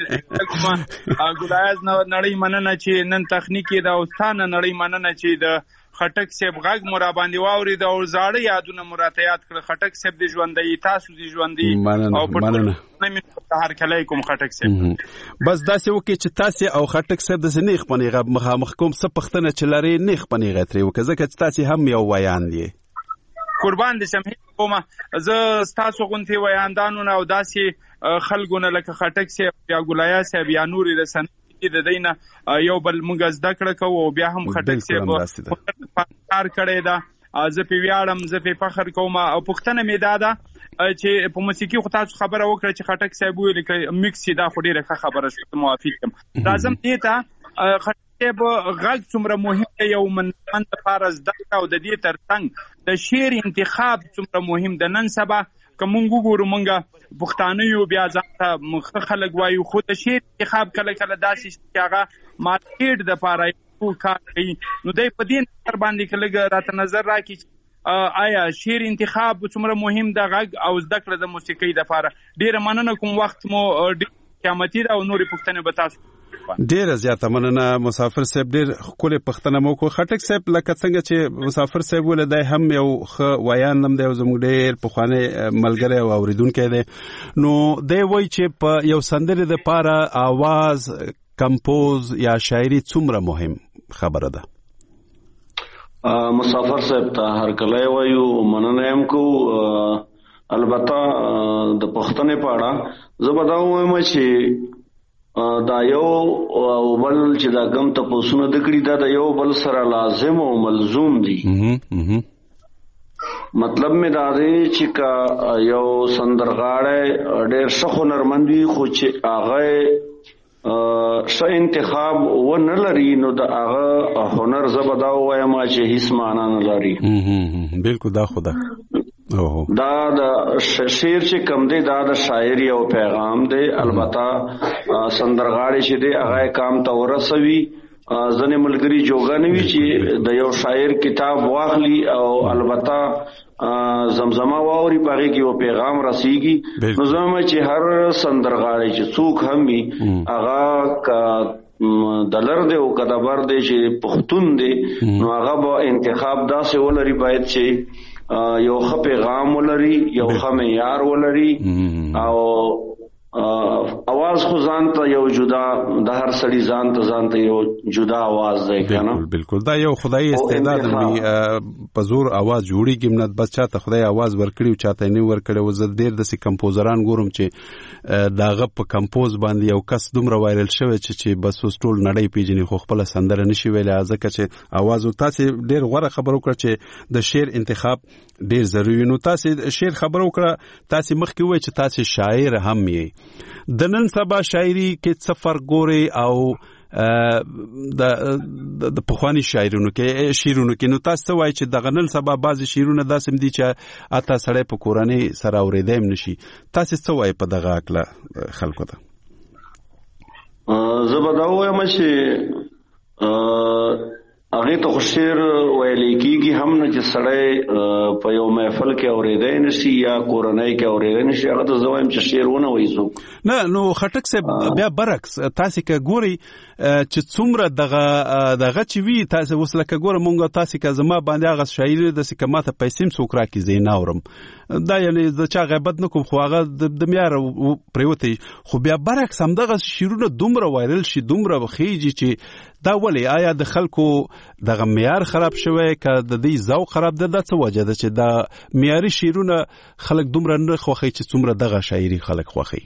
ګولیاز نو نړۍ مننه چې نن تخنیکی دا اوستانه نړۍ مننه چې د خټک صاحب غږ مورا باندې واوري دا او زاړه یادونه مراته یاد کړ خټک صاحب د ژوندۍ تاسو د ژوندۍ او په مننه هر کله کوم خټک صاحب بس دا څه وکي چې تاسو او خټک صاحب د سنیخ پنیغه مخامخ کوم څه پښتنه چې لري نیخ پنیغه تری وکړه ځکه تاسو هم یو ویان دی قربان دې شم کومه ز تاسو غونتی ویاندانو او داسې خلګونه لکه خټک صاحب یا ګولایا صاحب یا نوري رسن د دینه یو بل موږ زده کړه کوو او بیا هم خټک صاحب کار کړی دا زه په ویاړم زه په فخر کوم او پښتنه مې دا ده چې په موسیقي خو تاسو خبره وکړه چې خټک صاحب ویل کې میکس دا خو ډیره خبره شوه موافق یم لازم دې ته خټک غږ څومره مهم دی یو من لپاره زده او د دې ترڅنګ د شعر انتخاب څومره مهم ده نن سبا کومنګ وګورو مونږه پښتانه یو بیا ځکه مخ خلک وایو خو د شعر انتخاب کله کله داسې چې هغه مارکیټ د پاره یو کار کوي نو دای په دې نظر باندې کله راته نظر راکړي آیا شعر انتخاب څومره مهم ده غږ او زده کړه د موسیقۍ د پاره ډیره مننه کوم وخت مو قیامتي او نورې پښتنه به تاسو ډیره زیاته مننه مسافر صاحب ډیر خپل پښتنه مو کو خټک صاحب لکه څنګه چې مسافر صاحب ولدای هم یو خ ویان نم دی زموږ ډیر په خوانه ملګری او اوریدونکو دی نو دی وای چې په یو سندره د پاره आवाज کمپوز یا شاعري څومره مهم خبره ده مسافر صاحب ته هر کله وایو مننه هم کو البته د پښتنه پاړه زبرداو وایم چې دا یو او بل چې دا غم ته پوسونه د کړی دا د یو بل سره لازم او ملزوم دي مطلب می دا دی چې کا یو سندرغاړی ډېر ښه هنرمند وي خو چې هغه ښه انتخاب و نه لري نو د هغه هنر زبدا وایم چې هیڅ معنا نه لري بالکل دا خدا دا د شعر چې کم دی دا د شاعري او پیغام دی البته سندرغاړي چې دی هغه کام ته ورسوي ځنې ملګری جوګه نه وي چې د یو شاعر کتاب واخلي او البته زمزمه واوري باغې کې یو پیغام رسیږي نو زموږ چې هر سندرغاړي چې څوک هم وي هغه دلر دی او کدبر دی چې پښتون دی نو هغه به انتخاب داسې ولري باید چې یو ښه پیغام ولري یو ښه معیار ولري او आवाज خو ځان ته یو جدا د هر سړي ځان ته ځان ته یو جدا आवाज دی کنه بالکل دا یو خدای استعداد دی په زور आवाज جوړیږي منت بس چاته خدای आवाज ورکړي او چاته نه ورکړي و زه ډیر د سي کمپوزران ګورم چې داغه په کمپوز باندې یو کس دومره وایرل شوی چې چې بس ټول نړۍ پیژني خو خپل سندره نشي ویلای ځکه چې आवाज او تاسو ډیر غوړه خبرو کړ چې د شعر انتخاب ډیر ضروری نو تاسو شعر خبرو کړ تاسو مخکې وای چې تاسو شاعر هم یې د نن سبا شاعري کې سفر ګوري او د د پخوانی شاعرونو کې شعرونو کې نو تاسو وایي چې د غنل سبا بعضی شعرونه داسم دي چې اته سړی په کورنۍ سره اوریدم نشي تاسو څه وایي په دغه اکله خلکو ته زبرداو یم چې هغه ته شعر ویل کېږي هم نه چې سړی په یو محفل کې اوریدای نشي یا کورنۍ کې اوریدای نشي هغه ته زوایم چې شعرونه وایي نه نو خټک صاحب بیا برعکس تاسو کې ګوري چې څومره دغه دغه چې وی تاسو وسلکه ګوره مونږ تاسو کې زما باندې هغه شاعر د سکماته پیسې سوکرا کې زین اورم دا یعنی د چا غیبت نکوم خو هغه د میار پریوتی خو بیا برعکس هم دغه شعرونه دومره وایرل شي دومره خيږي چې دا ولی آیا د خلکو دغه معیار خراب شوی که د دې ذوق خراب ده د څه وجه ده چې د معیاري شعرونه خلک دومره نه خوښوي چې څومره دغه شاعري خلک خوښوي؟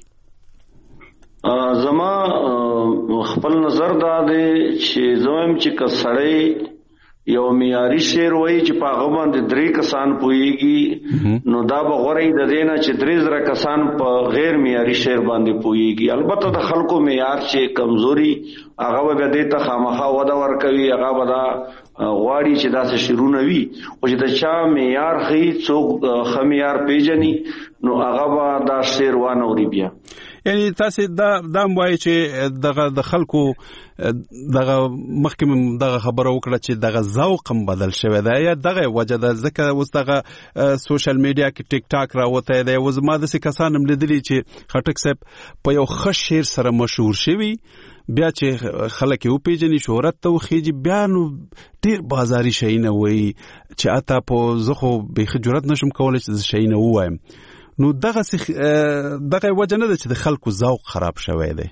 زما خپل نظر دا دی چې زویم چې که سړی یو معیاري شعر وایي چې په هغه باندې درې کسان پوهیږي نو دا به غوره د دې نه چې درې زره کسان په غیر معیاري شعر باندې پوهیږي. البته د خلکو معیار چې کمزوري هغه به دې ته خامخا وده ورکوي، هغه به دا غواړي چې داسې شعرونه وي، خو چې د چا معیار ښیي څوک ښه معیار پیژني نو هغه به دا شعر وانوري بیا. یعنی تاسو دا دام وایي چې دغه د خلکو دغه مخکې دغه خبره وکړه چې دغه ذوق هم بدل شوی دی یا دغه وجه ده ځکه اوس دغه سوشل میډیا کې ټیک ټاک راوتی دی. اوس ما داسې کسان هم لیدلي چې خټک صاحب په یو ښه شعر سره مشهور شوي، بیا چې خلک یې وپېژني شهرت ته وخیږي بیا نو ډېر بازاري شیونه وایي چې اته په زه خو بیخي جرأت نشم کولی چې زه شیونه ووایم. نو دغه دغه وجه نه ده چې د خلکو ذوق خراب شوی دی؟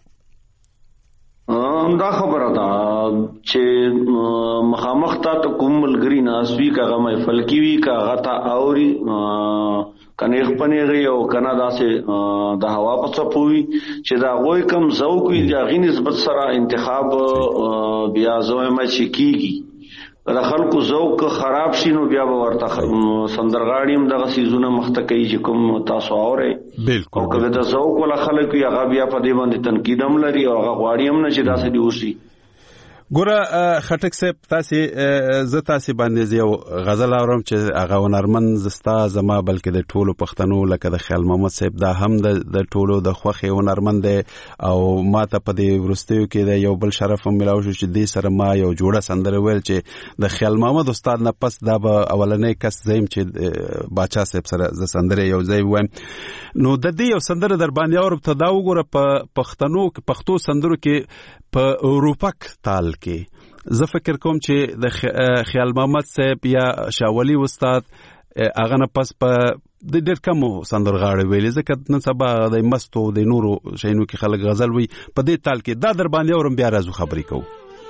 دا خبره ده چې مخامخ تا ته کوم ملګري ناست وي که هغه محفل کې وي که هغه ته اوري که نیغ پنیغي او که نه داسې د هوا په څپو وي چې د هغوی کوم ذوق وي د هغې نسبت سره انتخاب بیا زه وایم چې کېږي. د خلکو ذوق خراب شي نو بیا به ورته سندرغاړي هم دغه څیزونه مخته کوي چې کوم تاسو اورئ. بالکل. او که د ذوق والا خلک وي هغه بیا په دې باندې تنقید هم لري او هغه غواړي هم نه چې داسې دې وشي. ګوره خټک صاحب تاسې زه تاسې باندې یو غزل اورم چې هغه هنرمند زستا زما بلکې د ټولو پښتنو لکه د خیال محمد صاحب دا هم د ټولو د خوښې هنرمند دی او ما ته په دې وروستیو کې د یو بل شرف هم ملاو شو چې دې سره ما یو جوړه سندره ویل چې د خیال محمد استاد نه پس دا به اولنی کس زیم چې باچا صاحب سره زه سندره یو ځای وایم. نو د دې یو سندره در باندې اورم ته دا وګوره په پښتنو پښتو سندرو کې په روپک تال کې زه فکر کوم چې د خیال محمد صاحب یا شاولی استاد هغه نه پس په د ډېر کمو سندرغاړي ویلي ځکه نن سبا د مستو د نورو شینو کې خلک غزل وي په دې تال کې دا در باندې اورم بیا راځو خبرې کوو.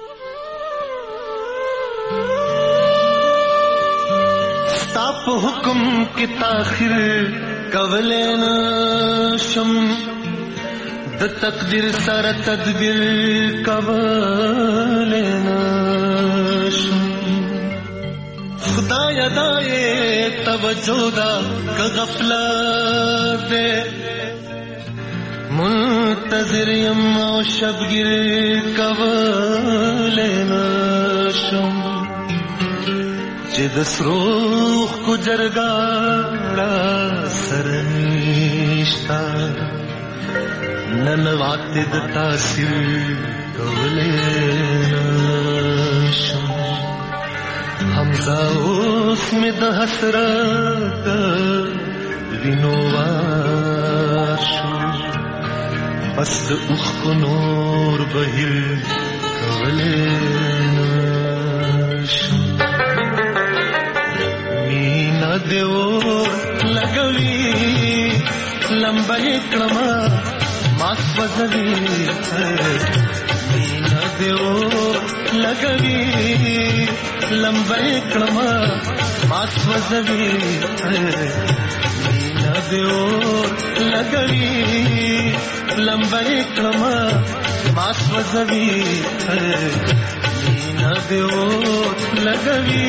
ستا په حکم کې تاخیر کولی نشم د تقدیر سره تدبیر کولی نشم خدای دای توجه دا که غفلت دے منتظر یم او شبگیر کولی نشم چې د سروخ کو جرګاړه سره نشتا ننوات د تاثیر کولی نشم حمزه اوس مې د حسرت وینو وار شو بس د اوښکو نور بهیر کولی نشم مینا دې اور لګوي لمبه کړما ما سوځوي مینا دې اور لګوي لمبه کړما ما سوځوي مینا دې اور لګوي لمبه کړما ما سوځوي مینا دې اور لګوي.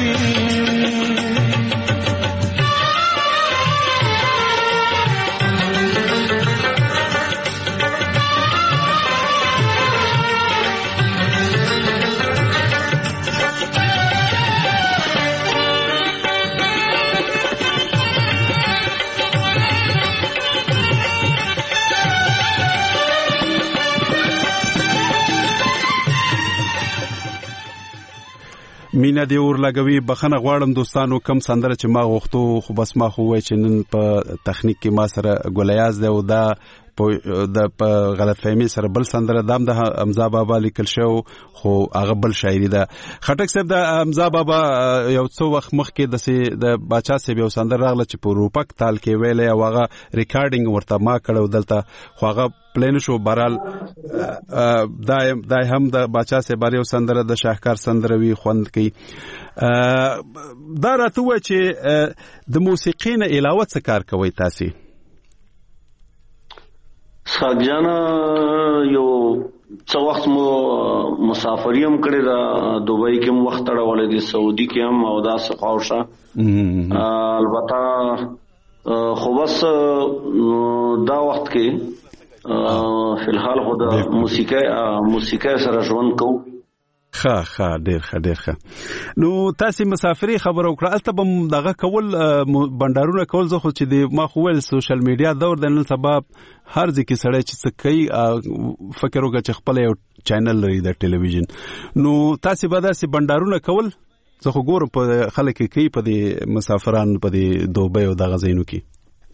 مینا دی اور لګوي. بخنه غواړم دوستانو کم سندره چې ما غوښتو خو بس ما خو وای چې نن په تخنیک کې ما سره ګولیاز دی او دا د غلطفهمي سره بل سندره دام د حمزه بابا لیکل شو خو هغه بل شاعري ده. خټک صاحب د حمزه بابا یو څو وخت مخکې د باچا صاحب یو سندره راغله چې په روپک تال کې ویلې او هغه ریکارډینګ ورته ما کړو دلته خو هغه پلین شو برال دای دای هم د باچا صاحب یو سندره د شاهکار سندره وی خوند کوي. دا راته و چې د موسیقۍ نه علاوه څه کار کوي تاسو؟ ساګجانا یو څو وخت مو مسافری هم کړی دا دوبۍ کې هم وخت اړولې دي سعودي کې هم او دا څخه البته خو بس دا وخت کې فی الحال خو د موسیقۍ موسیقۍ سره ژوند کوو. ښه ښه ډېر ښه ډېر ښه. نو تاسو مسافري خبره وکړه الته به دغه کول بندارونه کول زه خو چې د ما خو ویل سوشل میډیا دور د نن سبا هر ځکه سړی چې څه کوي فکر وکړه چې خپل یو چینل لري د ټلویزیون. نو تاسو به داسې بندارونه کول زه خو ګورم په خلک کوي په دې مسافران په دې دوبۍ او دغه ځایونو کې.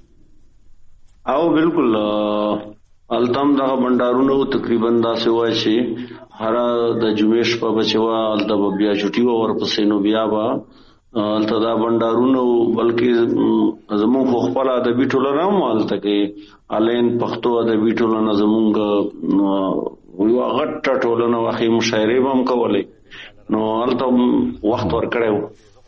او بالکل التم دغه بندارونو تقریبا داسې وای چې هر د جمعې شپه بچوا الته بیا چټي اور پسې نو بیا با الته دا بندارونو بلکې زموږ خو خپل ادبي ټولنه هم الته کې الین پښتو ادبي ټولنه زموږ یو غټه ټولنه واخې مشاعرې هم کولې نو الته وخت ورکړو.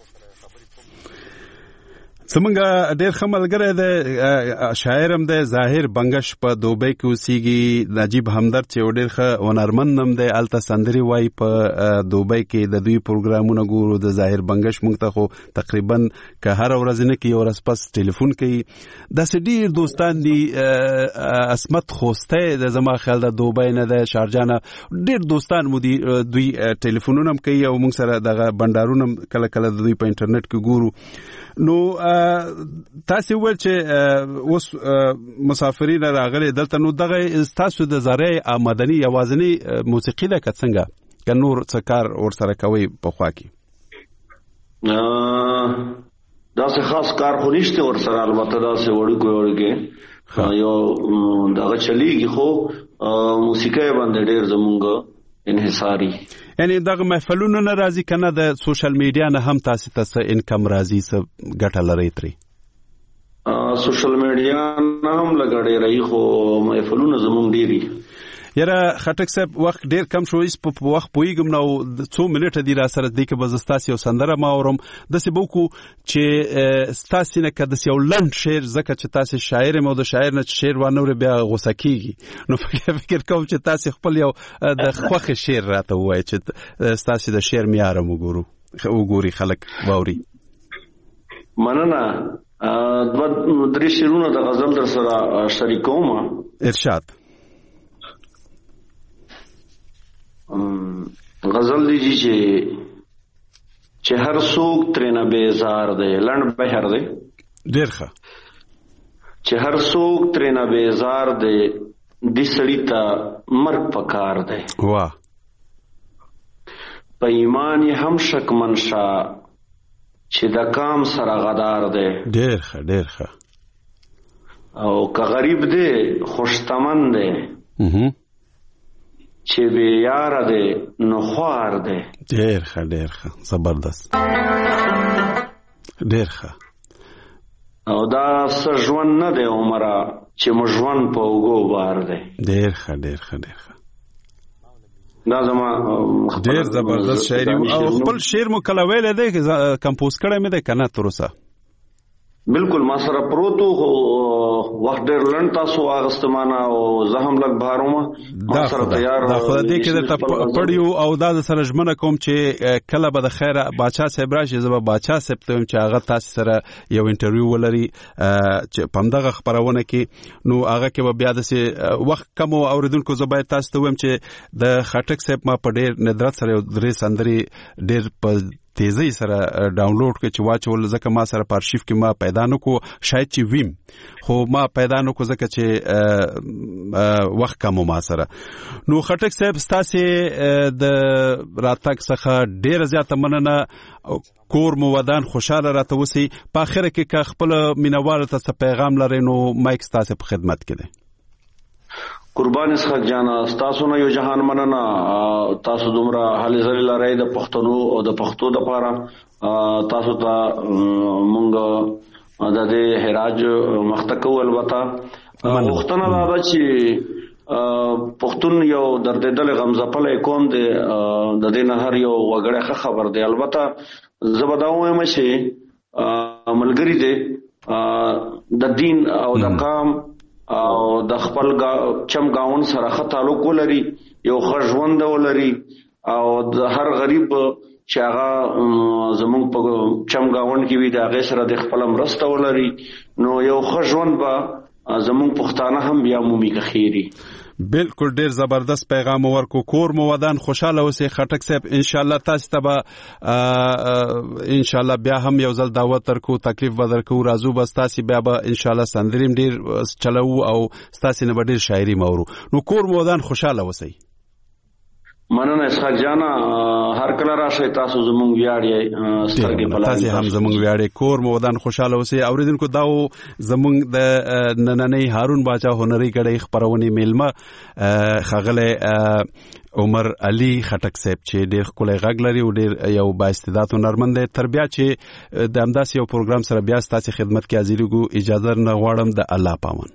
زمونږ ډېر ښه ملګری دی شاعر هم دی ظاهر بنګش په دوبۍ کې اوسېږي. نجیب همدرد چې یو ډېر ښه هنرمند هم دی هلته سندرې وایي په دوبۍ کې د دوی پروګرامونه ګورو. د ظاهر بنګش موږ ته خو تقریبا که هره ورځ نه کوي یو ورځ پس ټلیفون کوي. داسې ډېر دوستان دي. عصمت خوستی د زما خیال د دوبۍ نه دی شارجه نه ډېر دوستان مو دي دوی ټلیفونونه هم کوي او موږ سره دغه بندارونه هم کله کله د دوی په انټرنیټ کې ګورو. نو تاسو ول چې اوس مسافرین راغلي دلته نو دغه تاسو د زړې آمدنی یوازنی موسیقي ده که څنګه که نور څه کار ور سره کوي په خوا کې؟ دا څه خاص کار خو نشته ور سره البته دا څه وړو کوي یو دغه چلیږي خو موسیقي باندې ډېر زمونږ انحصاری. یعنی دغه محفلونو نه راځي کنه د سوشل میډیا نه هم تاسو ته انکم راځي څه ګټه لري ترې؟ سوشل میډیا نه هم لګړې رہی خو محفلونو زمونږ ډېری. یاره خټک صاحب وخت ډیر کم شو ایس په وخت پویګم نو څو منټه دی را سره دی کې بزستاسي او سندره ما اورم د سی بوکو چې ستاسي نه کده یو لند شعر زکه چې تاسو شاعر مو د شاعر نه شعر وانه بیا غوسه کیږي نو فکر کوم چې تاسو خپل یو د خوخه شعر راته وای چې تاسو د شعر معیار مو ګورو وګوري خلک باوري. مننه. د درې شعرونه د غزل در سره شریکوم. ارشاد. غزل دی جی چې چې هر څوک ترنه بیزار دی لند بهر دی ډیر ښه چې هر څوک ترنه بیزار دی د سړی ته مرګ پکار دی. واه. په ایمان هم شک منشا چې د کام سره غدار دی. ډیر ښه ډیر ښه. او که غریب دی خوشتمن دی چې بے یار دی نو خوار دی. ډیر ښه ډیر ښه زبردست ډیر ښه. او دا څه ژوند نه دی عمره چې مو ژوند په اوږو بار دی. ډیر ښه ډیر ښه ډیر ښه. دا زما ډیر زبردست شاعري او خپل شعر مو کله ویل دی کمپوز کړی مې دی کنه تر اوسه؟ بالکل ما سره پروتو وخت ډېر لنډ تاسو اغستمانه او زه هم لږ بهاروم ما سره تیار دا خو دې کې د پړیو او دا د سره ژمنه کوم چې کله به د خیره باچا صاحب راشي زه به باچا صاحب ته چې هغه تاسو سره یو انټرویو ولري چې په همدغه خپرونه کې نو هغه کې به بیا داسې وخت کم اوریدونکو زه باید تاسو ته وایم چې د خټک صاحب ما په ډېر ندرت سره درې سندرې ډېر په تیزی سره ډاونلوډ کړ چې واچول ځکه ما سره په ارشیف کې ما پیدا نکو شاید چې ویم خو ما پیدا نکو ځکه چې وخت کم ما سره. نو خټک صاحب ستاسو د راتګ څخه ډیر زیاته مننه کور مو ودان خوشاله راته وسی په اخر کې که خپل مینوال ته پیغام لري نو مایک ستاسو په خدمت کې دی. قربان اسحاق جانا تاسو نه یو جهان مننه تاسو دومره حالې زری لري د پښتنو او د پښتو د لپاره تاسو ته مونږ د دې هراج مختکو البته وختونه دا چې پښتون یو دردېدل غمزپلې قوم دی د دې نه هر یو وګړی خبر دی. البته زبداو هم شي ملګری دی د دین او د قام او د خپل چم گاون سره ښه تعلق ولري یو ښه ژوند ولري او د هر غریب چې هغه زمونږ په چم گاون کې وي د هغې سره د خپل مرسته ولري نو یو ښه ژوند به زمونږ پښتانه هم بیا مومي که خیري. بالکل ډیر زبردست پیغام ورکو. کور مو ودان خوشاله اوسئ خټک صاحب. ان شاء الله تاسو ته به ان شاء الله بیا هم یو ځل دعوت ترکو تکلیف بدرکو راځو بس تاسو بیا به ان شاء الله سندریم ډیر چلو او تاسو نه ډیر شاعري مورو. نو کور مو ودان خوشاله اوسئ. مننه اسحاق جانا هر کله راشي تاسو زمونږ ویاړې سترګې بلای تاسو هم زمونږ ویاړې کور مو ودان خوشاله اوسئ. اوریدونکو دا زمونږ د نننۍ هارون باچا هنري کړي خبرونه میلمه خغله عمر علي خټک صاحب چې ډېر ښکلی غږ لري او ډېر یو بااستعداد هنرمند دی. تر بیا چې د همداسې یو پروګرام سره بیا ستاسې خدمت کې حاضرېږو اجازه نه غواړم د الله پامان.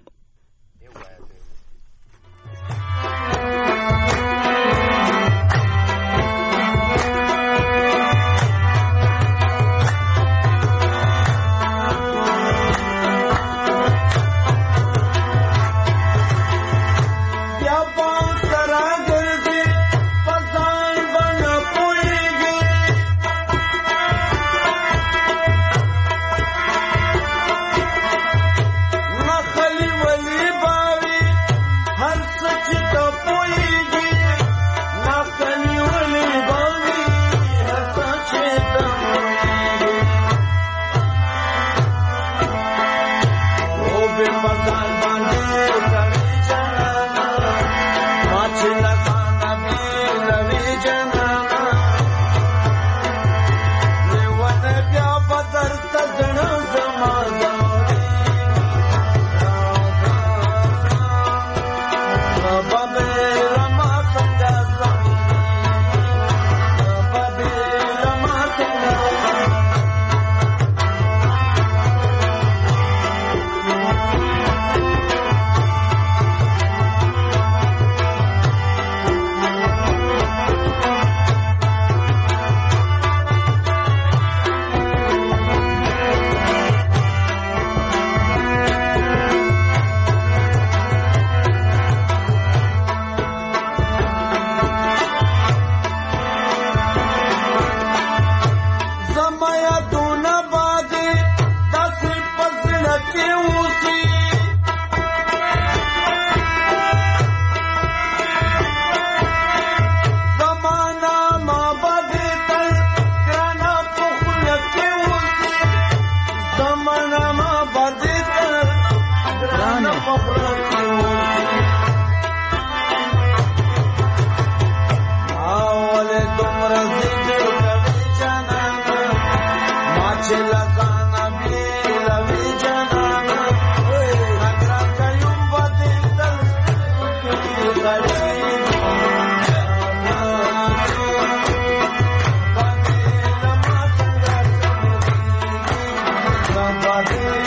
Bye.